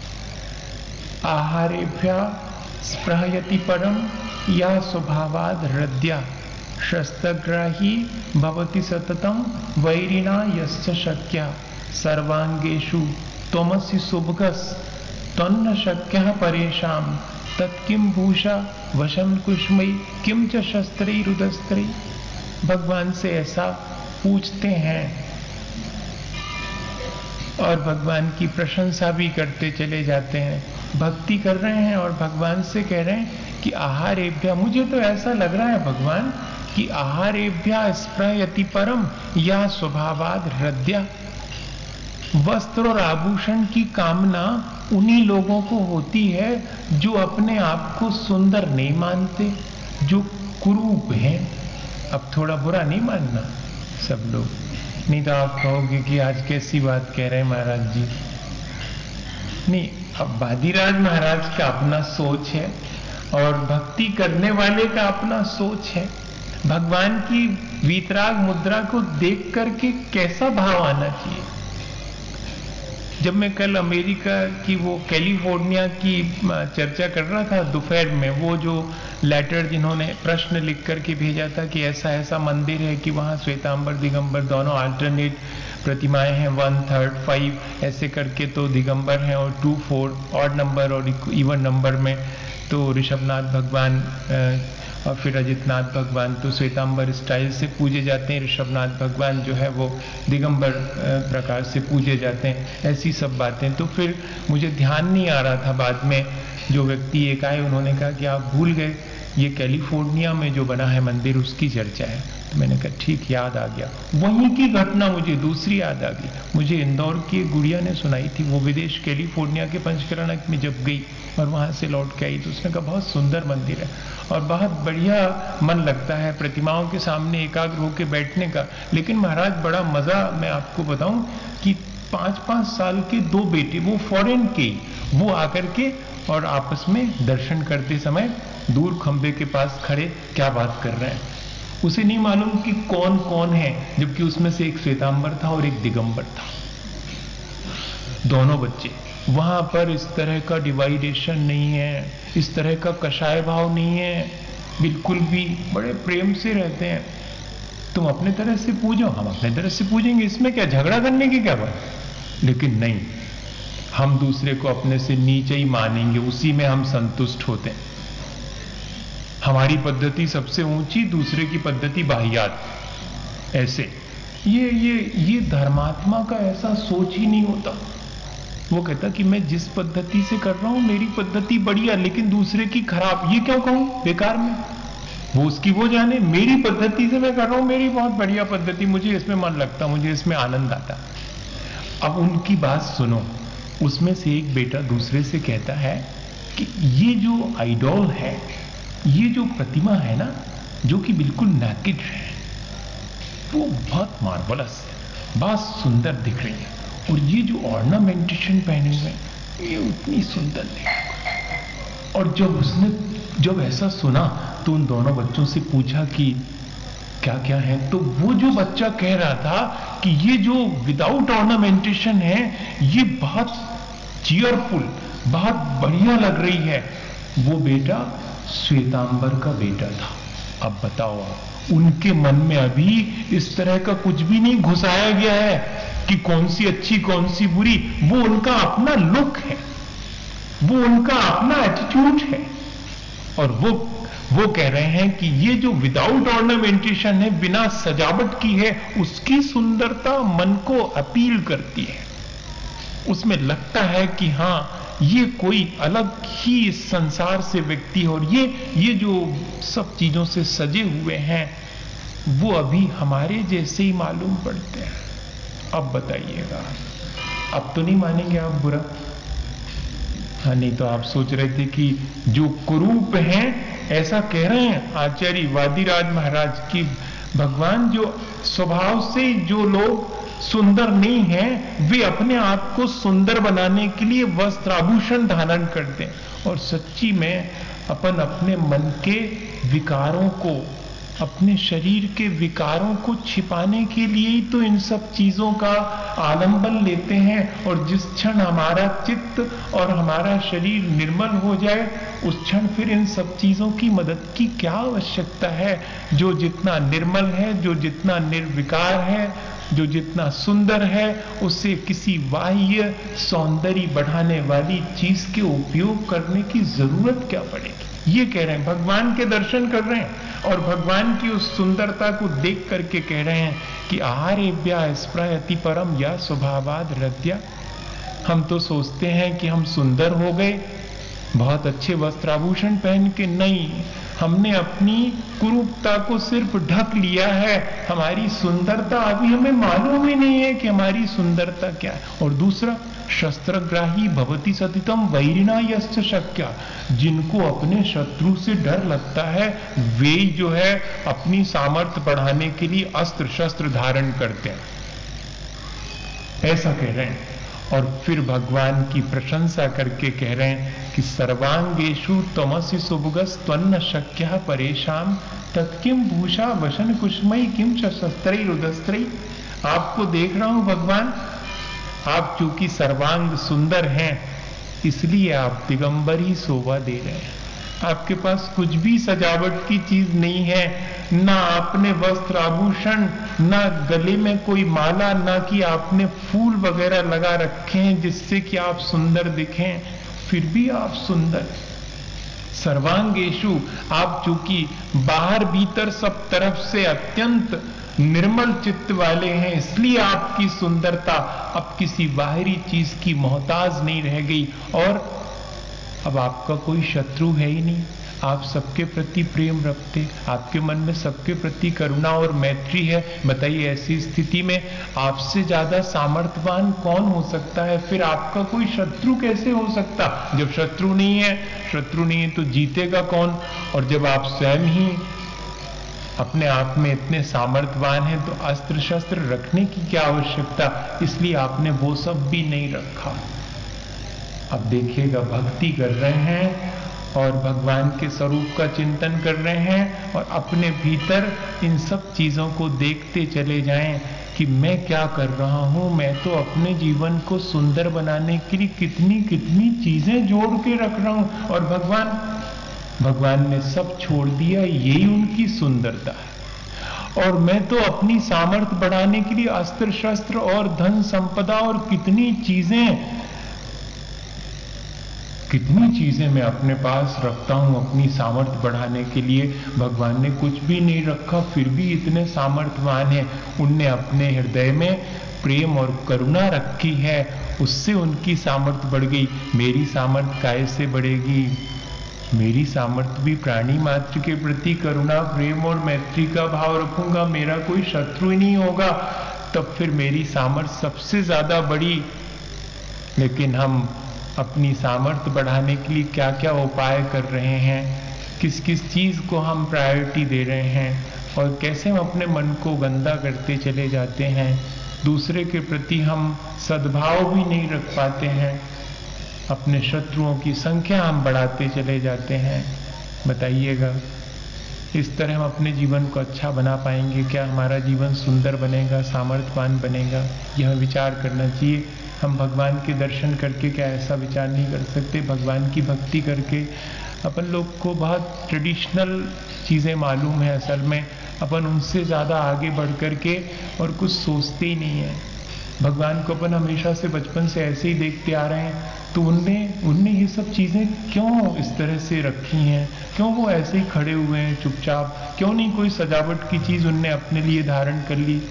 आहारेभ्या स्पृहयति परम या स्वभावाद हृदया शस्त्रग्राही भवति सततम वैरिणा यस्य शक्या सर्वांगेषु त्वमसि सुभगस तन्न शक्यः परेशाम तत्किम भूषा वशम कुष्मयी किम च शस्त्रैरुदस्त्रै। भगवान से ऐसा पूछते हैं और भगवान की प्रशंसा भी करते चले जाते हैं। भक्ति कर रहे हैं और भगवान से कह रहे हैं कि आहारेभ्या, मुझे तो ऐसा लग रहा है भगवान कि आहारेभ्या स्पृहयति परम या स्वभावाद हृदया। वस्त्र और आभूषण की कामना उन्हीं लोगों को होती है जो अपने आप को सुंदर नहीं मानते, जो कुरूप हैं। अब थोड़ा बुरा नहीं मानना सब लोग, नहीं तो आप कहोगे कि आज कैसी बात कह रहे हैं महाराज जी। नहीं, अब वादिराज महाराज का अपना सोच है और भक्ति करने वाले का अपना सोच है। भगवान की वीतराग मुद्रा को देख करके कैसा भाव आना चाहिए। जब मैं कल अमेरिका की वो कैलिफोर्निया की चर्चा कर रहा था दोपहर में, वो जो लेटर जिन्होंने प्रश्न लिख करके भेजा था कि ऐसा ऐसा मंदिर है कि वहाँ श्वेतांबर दिगंबर दोनों अल्टरनेट प्रतिमाएं हैं, वन थर्ड फाइव ऐसे करके तो दिगंबर हैं और टू फोर ऑड नंबर और इवन नंबर में तो ऋषभनाथ भगवान और फिर अजितनाथ भगवान तो श्वेतांबर स्टाइल से पूजे जाते हैं, ऋषभनाथ भगवान जो है वो दिगंबर प्रकार से पूजे जाते हैं, ऐसी सब बातें। तो फिर मुझे ध्यान नहीं आ रहा था, बाद में जो व्यक्ति एक आए उन्होंने कहा कि आप भूल गए ये कैलिफोर्निया में जो बना है मंदिर उसकी चर्चा है। तो मैंने कहा ठीक, याद आ गया। वहीं की घटना मुझे दूसरी याद आ गई। मुझे इंदौर की गुड़िया ने सुनाई थी, वो विदेश कैलिफोर्निया के पंचकर्णक में जब गई और वहां से लौट के आई तो उसने कहा बहुत सुंदर मंदिर है और बहुत बढ़िया मन लगता है प्रतिमाओं के सामने एकाग्र होकर बैठने का। लेकिन महाराज बड़ा मजा, मैं आपको बताऊं कि पांच पांच साल के दो बेटे, वो फॉरेन के, वो आकर के और आपस में दर्शन करते समय दूर खंबे के पास खड़े क्या बात कर रहे हैं। उसे नहीं मालूम कि कौन कौन है, जबकि उसमें से एक श्वेतांबर था और एक दिगंबर था, दोनों बच्चे। वहां पर इस तरह का डिवाइडेशन नहीं है, इस तरह का कषाय भाव नहीं है, बिल्कुल भी बड़े प्रेम से रहते हैं। तुम अपने तरह से पूजो, हम अपने तरह से पूजेंगे, इसमें क्या झगड़ा करने की क्या बात। लेकिन नहीं, हम दूसरे को अपने से नीचे ही मानेंगे, उसी में हम संतुष्ट होते हैं। हमारी पद्धति सबसे ऊंची, दूसरे की पद्धति बाहियात, ऐसे। ये ये ये धर्मात्मा का ऐसा सोच ही नहीं होता। वो कहता कि मैं जिस पद्धति से कर रहा हूं मेरी पद्धति बढ़िया, लेकिन दूसरे की खराब, ये क्यों कहूं बेकार में, वो उसकी वो जाने। मेरी पद्धति से मैं कर रहा हूं, मेरी बहुत बढ़िया पद्धति, मुझे इसमें मन लगता, मुझे इसमें आनंद आता। अब उनकी बात सुनो। उसमें से एक बेटा दूसरे से कहता है कि ये जो आइडॉल है, ये जो प्रतिमा है ना, जो कि बिल्कुल नैकेड है, वो बहुत मार्वलस है, बहुत सुंदर दिख रही है, और ये जो ऑर्नामेंटेशन पहने हुए ये उतनी सुंदर नहीं। और जब उसने जब ऐसा सुना तो उन दोनों बच्चों से पूछा कि क्या क्या है, तो वो जो बच्चा कह रहा था कि ये जो विदाउट ऑर्नामेंटेशन है ये बहुत चीयरफुल, बहुत बढ़िया लग रही है, वो बेटा श्वेतांबर का बेटा था। अब बताओ आप, उनके मन में अभी इस तरह का कुछ भी नहीं घुसाया गया है कि कौन सी अच्छी कौन सी बुरी, वो उनका अपना लुक है, वो उनका अपना एटीट्यूड है। और वो वो कह रहे हैं कि ये जो विदाउट ऑर्नामेंटेशन है, बिना सजावट की है, उसकी सुंदरता मन को अपील करती है। उसमें लगता है कि हाँ ये कोई अलग ही इस संसार से व्यक्ति, और ये ये जो सब चीजों से सजे हुए हैं वो अभी हमारे जैसे ही मालूम पड़ते हैं। अब बताइएगा, अब तो नहीं मानेंगे आप बुरा? हाँ, नहीं तो आप सोच रहे थे कि जो कुरूप हैं, ऐसा कह रहे हैं आचार्य वादिराज महाराज की भगवान जो स्वभाव से जो लोग सुंदर नहीं हैं, वे अपने आप को सुंदर बनाने के लिए वस्त्र आभूषण धारण करते हैं। और सच्ची में अपन अपने मन के विकारों को, अपने शरीर के विकारों को छिपाने के लिए ही तो इन सब चीजों का आलंबन लेते हैं। और जिस क्षण हमारा चित्त और हमारा शरीर निर्मल हो जाए, उस क्षण फिर इन सब चीजों की मदद की क्या आवश्यकता है। जो जितना निर्मल है, जो जितना निर्विकार है, जो जितना सुंदर है, उससे किसी बाह्य सौंदर्य बढ़ाने वाली चीज के उपयोग करने की जरूरत क्या पड़ेगी। ये कह रहे हैं, भगवान के दर्शन कर रहे हैं और भगवान की उस सुंदरता को देख करके कह रहे हैं कि आहारेभ्या स्प्रयति परम या स्वभावाद हृदया। हम तो सोचते हैं कि हम सुंदर हो गए बहुत अच्छे वस्त्राभूषण पहन के, नहीं, हमने अपनी कुरूपता को सिर्फ ढक लिया है। हमारी सुंदरता अभी हमें मालूम ही नहीं है कि हमारी सुंदरता क्या है। और दूसरा, शस्त्रग्राही भवति सतितम वैरिणा यस्य शक्या, जिनको अपने शत्रु से डर लगता है वे जो है अपनी सामर्थ्य बढ़ाने के लिए अस्त्र शस्त्र धारण करते हैं, ऐसा कह रहे हैं। और फिर भगवान की प्रशंसा करके कह रहे हैं कि सर्वांगेषु तमसि सुभगस त्वन्न शक्यः परेशान तत्किम भूषा वशन कुष्मयी किम च शस्त्रैः रुदस्त्रैः। आपको देख रहा हूं भगवान, आप चूंकि सर्वांग सुंदर हैं इसलिए आप दिगंबर ही शोभा दे रहे हैं। आपके पास कुछ भी सजावट की चीज नहीं है, ना आपने वस्त्र आभूषण, ना गले में कोई माला, ना कि आपने फूल वगैरह लगा रखे हैं जिससे कि आप सुंदर दिखें, फिर भी आप सुंदर। सर्वांगेशु, आप चूंकि बाहर भीतर सब तरफ से अत्यंत निर्मल चित्त वाले हैं इसलिए आपकी सुंदरता अब किसी बाहरी चीज की मोहताज नहीं रह गई। और अब आपका कोई शत्रु है ही नहीं, आप सबके प्रति प्रेम रखते, आपके मन में सबके प्रति करुणा और मैत्री है। बताइए ऐसी स्थिति में आपसे ज्यादा सामर्थ्यवान कौन हो सकता है? फिर आपका कोई शत्रु कैसे हो सकता? जब शत्रु नहीं है, शत्रु नहीं है तो जीतेगा कौन? और जब आप स्वयं ही अपने आप में इतने सामर्थ्यवान हैं तो अस्त्र शस्त्र रखने की क्या आवश्यकता? इसलिए आपने वो सब भी नहीं रखा। अब देखिएगा, भक्ति कर रहे हैं और भगवान के स्वरूप का चिंतन कर रहे हैं और अपने भीतर इन सब चीजों को देखते चले जाएं कि मैं क्या कर रहा हूं। मैं तो अपने जीवन को सुंदर बनाने के लिए कितनी कितनी चीजें जोड़ के रख रहा हूं और भगवान भगवान ने सब छोड़ दिया, यही उनकी सुंदरता है। और मैं तो अपनी सामर्थ्य बढ़ाने के लिए अस्त्र शस्त्र और धन संपदा और कितनी चीजें कितनी चीजें मैं अपने पास रखता हूं अपनी सामर्थ्य बढ़ाने के लिए। भगवान ने कुछ भी नहीं रखा, फिर भी इतने सामर्थ्यवान हैं। उनने अपने हृदय में प्रेम और करुणा रखी है, उससे उनकी सामर्थ्य बढ़ गई। मेरी सामर्थ्य काय से बढ़ेगी? मेरी सामर्थ्य भी प्राणी मात्र के प्रति करुणा, प्रेम और मैत्री का भाव रखूंगा, मेरा कोई शत्रु ही नहीं होगा, तब फिर मेरी सामर्थ्य सबसे ज्यादा बढ़ी। लेकिन हम अपनी सामर्थ्य बढ़ाने के लिए क्या क्या उपाय कर रहे हैं, किस किस चीज को हम प्रायोरिटी दे रहे हैं और कैसे हम अपने मन को गंदा करते चले जाते हैं। दूसरे के प्रति हम सद्भाव भी नहीं रख पाते हैं, अपने शत्रुओं की संख्या हम बढ़ाते चले जाते हैं। बताइएगा, इस तरह हम अपने जीवन को अच्छा बना पाएंगे क्या? हमारा जीवन सुंदर बनेगा, सामर्थ्यवान बनेगा? यह विचार करना चाहिए। हम भगवान के दर्शन करके क्या ऐसा विचार नहीं कर सकते? भगवान की भक्ति करके अपन लोग को बहुत ट्रेडिशनल चीज़ें मालूम है, असल में अपन उनसे ज़्यादा आगे बढ़ करके और कुछ सोचते ही नहीं है। भगवान को अपन हमेशा से बचपन से ऐसे ही देखते आ रहे हैं, तो उनने उनने ये सब चीज़ें क्यों इस तरह से रखी हैं? क्यों वो ऐसे ही खड़े हुए हैं चुपचाप? क्यों नहीं कोई सजावट की चीज़ उनने अपने लिए धारण कर ली?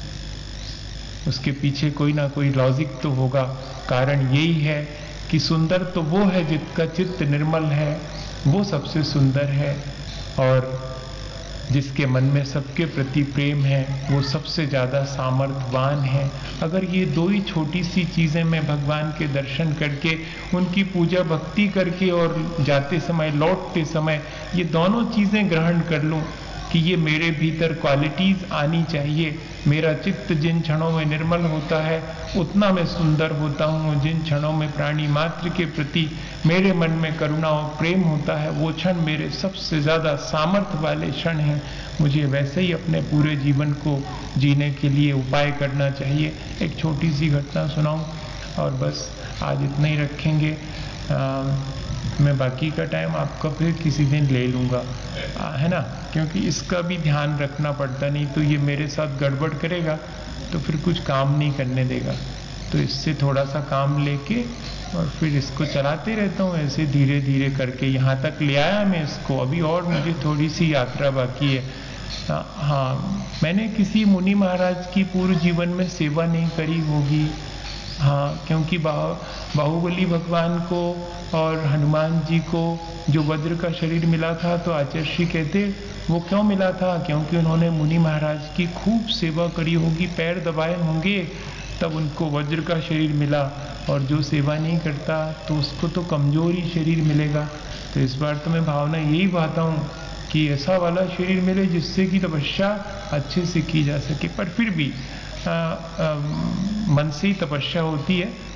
उसके पीछे कोई ना कोई लॉजिक तो होगा। कारण यही है कि सुंदर तो वो है जिसका चित्त निर्मल है, वो सबसे सुंदर है। और जिसके मन में सबके प्रति प्रेम है वो सबसे ज्यादा सामर्थ्यवान है। अगर ये दो ही छोटी सी चीजें मैं भगवान के दर्शन करके, उनकी पूजा भक्ति करके और जाते समय लौटते समय ये दोनों चीजें ग्रहण कर लूं कि ये मेरे भीतर क्वालिटीज आनी चाहिए। मेरा चित्त जिन क्षणों में निर्मल होता है उतना मैं सुंदर होता हूँ। जिन क्षणों में प्राणी मात्र के प्रति मेरे मन में करुणा और प्रेम होता है वो क्षण मेरे सबसे ज्यादा सामर्थ्य वाले क्षण हैं। मुझे वैसे ही अपने पूरे जीवन को जीने के लिए उपाय करना चाहिए। एक छोटी सी घटना सुनाऊं और बस आज इतना ही रखेंगे। आ, मैं बाकी का टाइम आपका फिर किसी दिन ले लूँगा, है ना, क्योंकि इसका भी ध्यान रखना पड़ता, नहीं तो ये मेरे साथ गड़बड़ करेगा तो फिर कुछ काम नहीं करने देगा। तो इससे थोड़ा सा काम लेके और फिर इसको चलाते रहता हूँ ऐसे धीरे धीरे करके। यहाँ तक ले आया मैं इसको, अभी और मुझे थोड़ी सी यात्रा बाकी है। हाँ, मैंने किसी मुनि महाराज की पूर्व जीवन में सेवा नहीं करी होगी। हाँ, क्योंकि बाहुबली भगवान को और हनुमान जी को जो वज्र का शरीर मिला था, तो आचार्य कहते वो क्यों मिला था? क्योंकि उन्होंने मुनि महाराज की खूब सेवा करी होगी, पैर दबाए होंगे, तब उनको वज्र का शरीर मिला। और जो सेवा नहीं करता तो उसको तो कमजोर ही शरीर मिलेगा। तो इस बार तो मैं भावना यही पाता हूँ कि ऐसा वाला शरीर मिले जिससे कि तपस्या अच्छे से की जा सके। पर फिर भी आ, आ, मन से ही तपस्या होती है,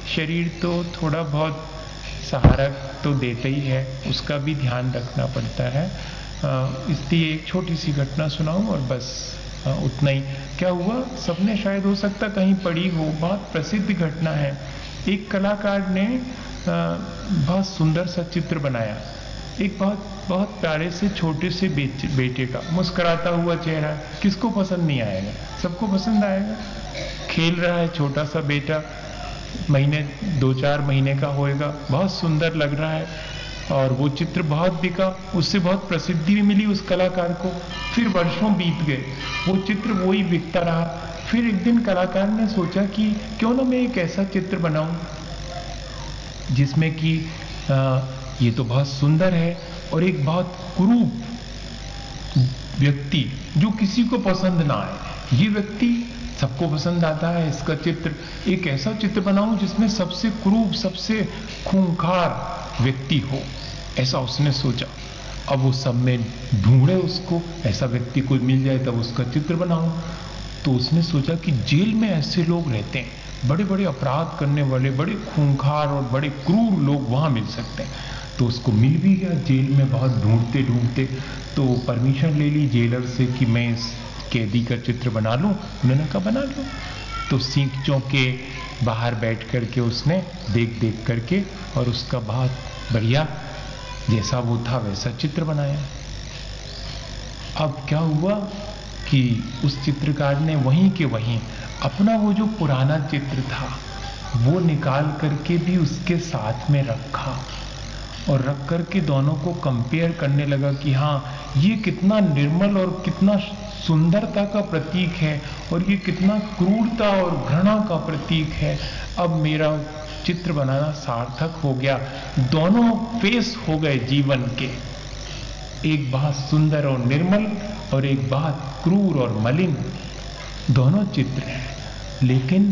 शरीर तो थोड़ा बहुत सहारा तो देता ही है, उसका भी ध्यान रखना पड़ता है। इसलिए एक छोटी सी घटना सुनाऊं और बस उतना ही। क्या हुआ, सबने शायद हो सकता कहीं पढ़ी हो, बहुत प्रसिद्ध घटना है। एक कलाकार ने बहुत सुंदर सा चित्र बनाया, एक बहुत बहुत प्यारे से छोटे से बेटे का मुस्कुराता हुआ चेहरा। किसको पसंद नहीं आएगा, सबको पसंद आएगा। खेल रहा है छोटा सा बेटा, महीने दो चार महीने का होएगा, बहुत सुंदर लग रहा है और वो चित्र बहुत बिका, उससे बहुत प्रसिद्धि भी मिली उस कलाकार को। फिर वर्षों बीत गए, वो चित्र वही बिकता रहा। फिर एक दिन कलाकार ने सोचा कि क्यों ना मैं एक ऐसा चित्र बनाऊं जिसमें कि ये तो बहुत सुंदर है और एक बहुत क्रूर व्यक्ति जो किसी को पसंद ना आए, ये व्यक्ति सबको पसंद आता है, इसका चित्र एक ऐसा चित्र बनाऊं जिसमें सबसे क्रूर, सबसे खूंखार व्यक्ति हो, ऐसा उसने सोचा। अब वो सब में ढूंढे उसको, ऐसा व्यक्ति कोई मिल जाए तब उसका चित्र बनाऊं। तो उसने सोचा कि जेल में ऐसे लोग रहते हैं, बड़े बड़े अपराध करने वाले, बड़े खूंखार और बड़े क्रूर लोग वहां मिल सकते हैं। तो उसको मिल भी गया जेल में, बहुत ढूंढते ढूंढते। तो परमिशन ले ली जेलर से कि मैं इस कैदी का चित्र बना लूं। उन्होंने कहा बना लो। तो सींचों के बाहर बैठ करके उसने देख देख करके और उसका बहुत बढ़िया, जैसा वो था वैसा चित्र बनाया। अब क्या हुआ कि उस चित्रकार ने वहीं के वहीं अपना वो जो पुराना चित्र था वो निकाल करके भी उसके साथ में रखा और रख करके दोनों को कंपेयर करने लगा कि हाँ, ये कितना निर्मल और कितना सुंदरता का प्रतीक है और ये कितना क्रूरता और घृणा का प्रतीक है। अब मेरा चित्र बनाना सार्थक हो गया। दोनों फेस हो गए जीवन के, एक बहुत सुंदर और निर्मल और एक बहुत क्रूर और मलिन, दोनों चित्र हैं। लेकिन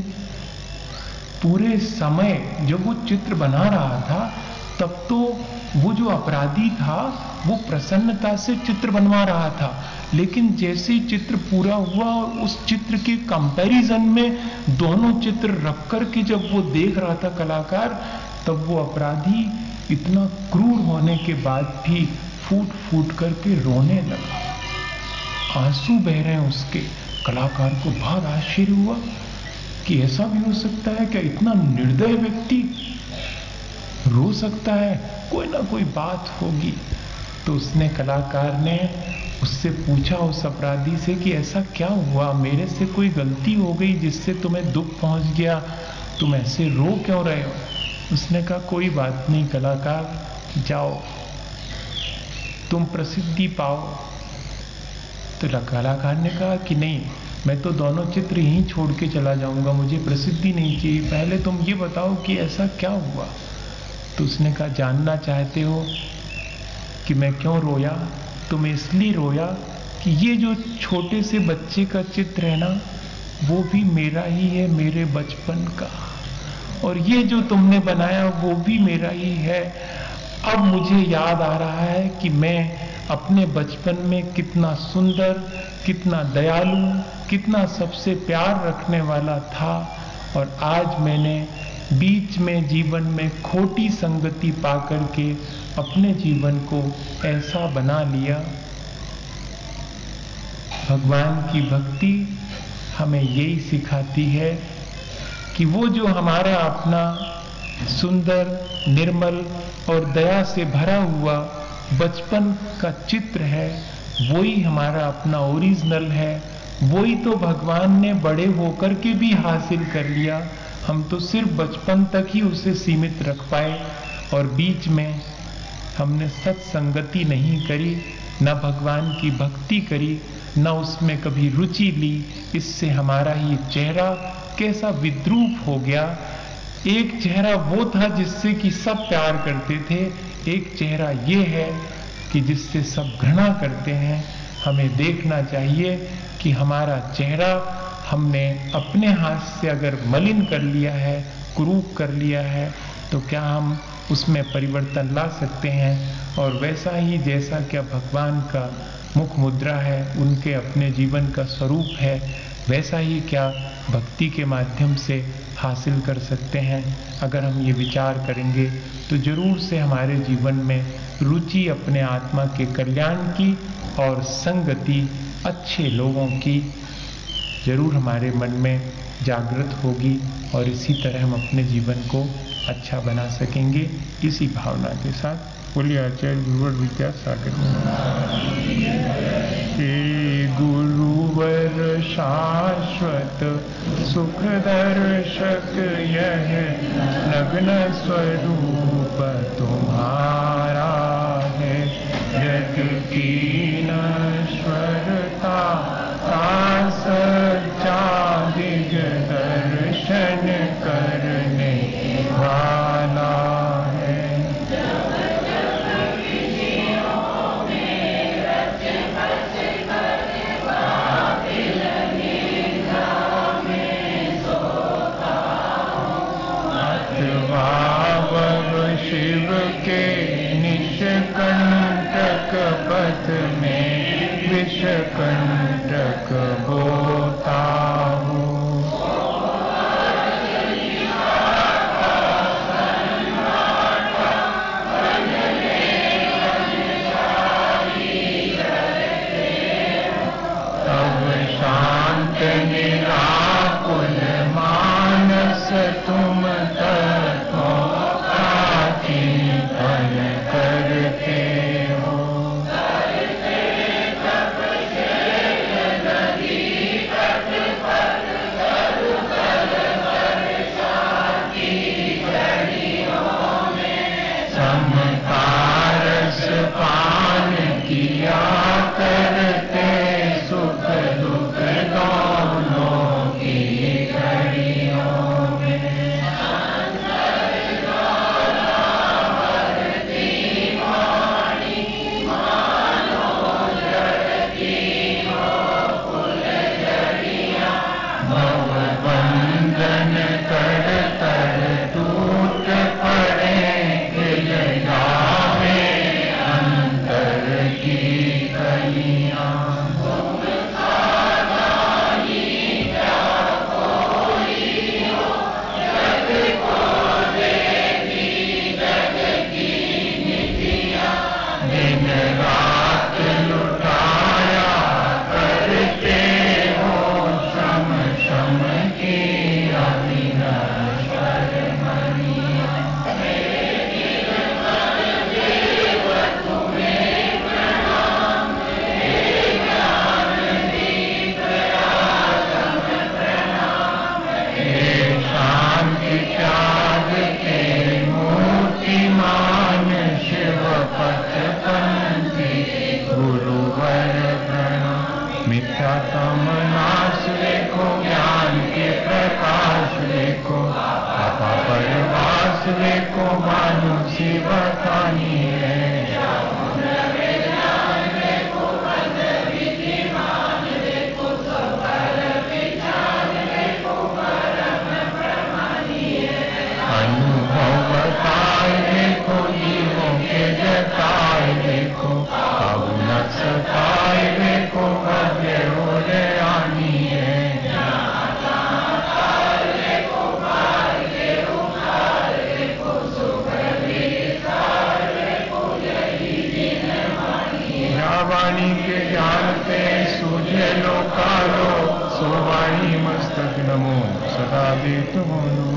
पूरे समय जब वो चित्र बना रहा था तब तो वो जो अपराधी था वो प्रसन्नता से चित्र बनवा रहा था, लेकिन जैसे ही चित्र पूरा हुआ और उस चित्र के कंपैरिजन में दोनों चित्र रख करके जब वो देख रहा था कलाकार, तब वो अपराधी इतना क्रूर होने के बाद भी फूट फूट करके रोने लगा, आंसू बह रहे हैं उसके। कलाकार को बहुत आश्चर्य हुआ कि ऐसा भी हो सकता है क्या, इतना निर्दय व्यक्ति रो सकता है, कोई ना कोई बात होगी। तो उसने, कलाकार ने उससे पूछा उस अपराधी से कि ऐसा क्या हुआ, मेरे से कोई गलती हो गई जिससे तुम्हें दुख पहुंच गया, तुम ऐसे रो क्यों रहे हो? उसने कहा कोई बात नहीं कलाकार, जाओ तुम प्रसिद्धि पाओ। तो कलाकार ने कहा कि नहीं, मैं तो दोनों चित्र यहीं छोड़ के चला जाऊंगा, मुझे प्रसिद्धि नहीं चाहिए, पहले तुम ये बताओ कि ऐसा क्या हुआ। तो उसने कहा जानना चाहते हो कि मैं क्यों रोया? तो मैं इसलिए रोया कि ये जो छोटे से बच्चे का चित्र है ना, वो भी मेरा ही है, मेरे बचपन का, और ये जो तुमने बनाया वो भी मेरा ही है। अब मुझे याद आ रहा है कि मैं अपने बचपन में कितना सुंदर, कितना दयालु, कितना सबसे प्यार रखने वाला था, और आज मैंने बीच में जीवन में खोटी संगति पाकर के अपने जीवन को ऐसा बना लिया। भगवान की भक्ति हमें यही सिखाती है कि वो जो हमारा अपना सुंदर, निर्मल और दया से भरा हुआ बचपन का चित्र है, वही हमारा अपना ओरिजिनल है, वही तो भगवान ने बड़े होकर के भी हासिल कर लिया। हम तो सिर्फ बचपन तक ही उसे सीमित रख पाए और बीच में हमने सत्संगति नहीं करी, न भगवान की भक्ति करी, न उसमें कभी रुचि ली। इससे हमारा ही चेहरा कैसा विद्रूप हो गया। एक चेहरा वो था जिससे कि सब प्यार करते थे, एक चेहरा ये है कि जिससे सब घृणा करते हैं। हमें देखना चाहिए कि हमारा चेहरा हमने अपने हाथ से अगर मलिन कर लिया है, कुरूप कर लिया है, तो क्या हम उसमें परिवर्तन ला सकते हैं? और वैसा ही जैसा क्या भगवान का मुख मुद्रा है, उनके अपने जीवन का स्वरूप है, वैसा ही क्या भक्ति के माध्यम से हासिल कर सकते हैं। अगर हम ये विचार करेंगे तो जरूर से हमारे जीवन में रुचि अपने आत्मा के कल्याण की और संगति अच्छे लोगों की जरूर हमारे मन में जागृत होगी और इसी तरह हम अपने जीवन को अच्छा बना सकेंगे। इसी भावना के साथ बोलिए आचार्य गुरुवर विद्यासागर हे गुरुवर शाश्वत सुख दर्शक यह नग्न स्वरूप तुम्हारा है। जग की नश्वरता का सच्चा दिग दर्शन करने वाला है। अथवा शिव के निष्कंटक पथ में विषकंटक बोता हो। तब शांत निराकुल मानस तुम तत्वों का चिंतन करते हो। समकारस पान किया करते सुख दुख दोनों की घड़ियों में। भव बंधन कर तर टूट पड़े खिल जावे अंतर की कलियां। दिन रात लुटाया करते हो श्रम श्रम की अविनश्वर मणियां। हे शांति त्याग के मूर्तिमान शिव पथ पंथी गुरुवर प्रणाम। मिथ्या तम नाश देखो ज्ञान के प्रकाश देखो। पापा परवास देखो मानो शिव खानी है। अनुभव बताए देखो जीवों के जताए देखो। अब न सताए देखो भव्य उदयानी है। वाणी के जानते सूझे लोकालो सो वाणी मस्तक नमो सदा देत मोनो।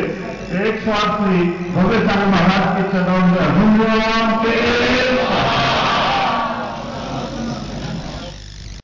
एक सौ आठ भव्य सागर महाराज के चरणों में अभिनंदन।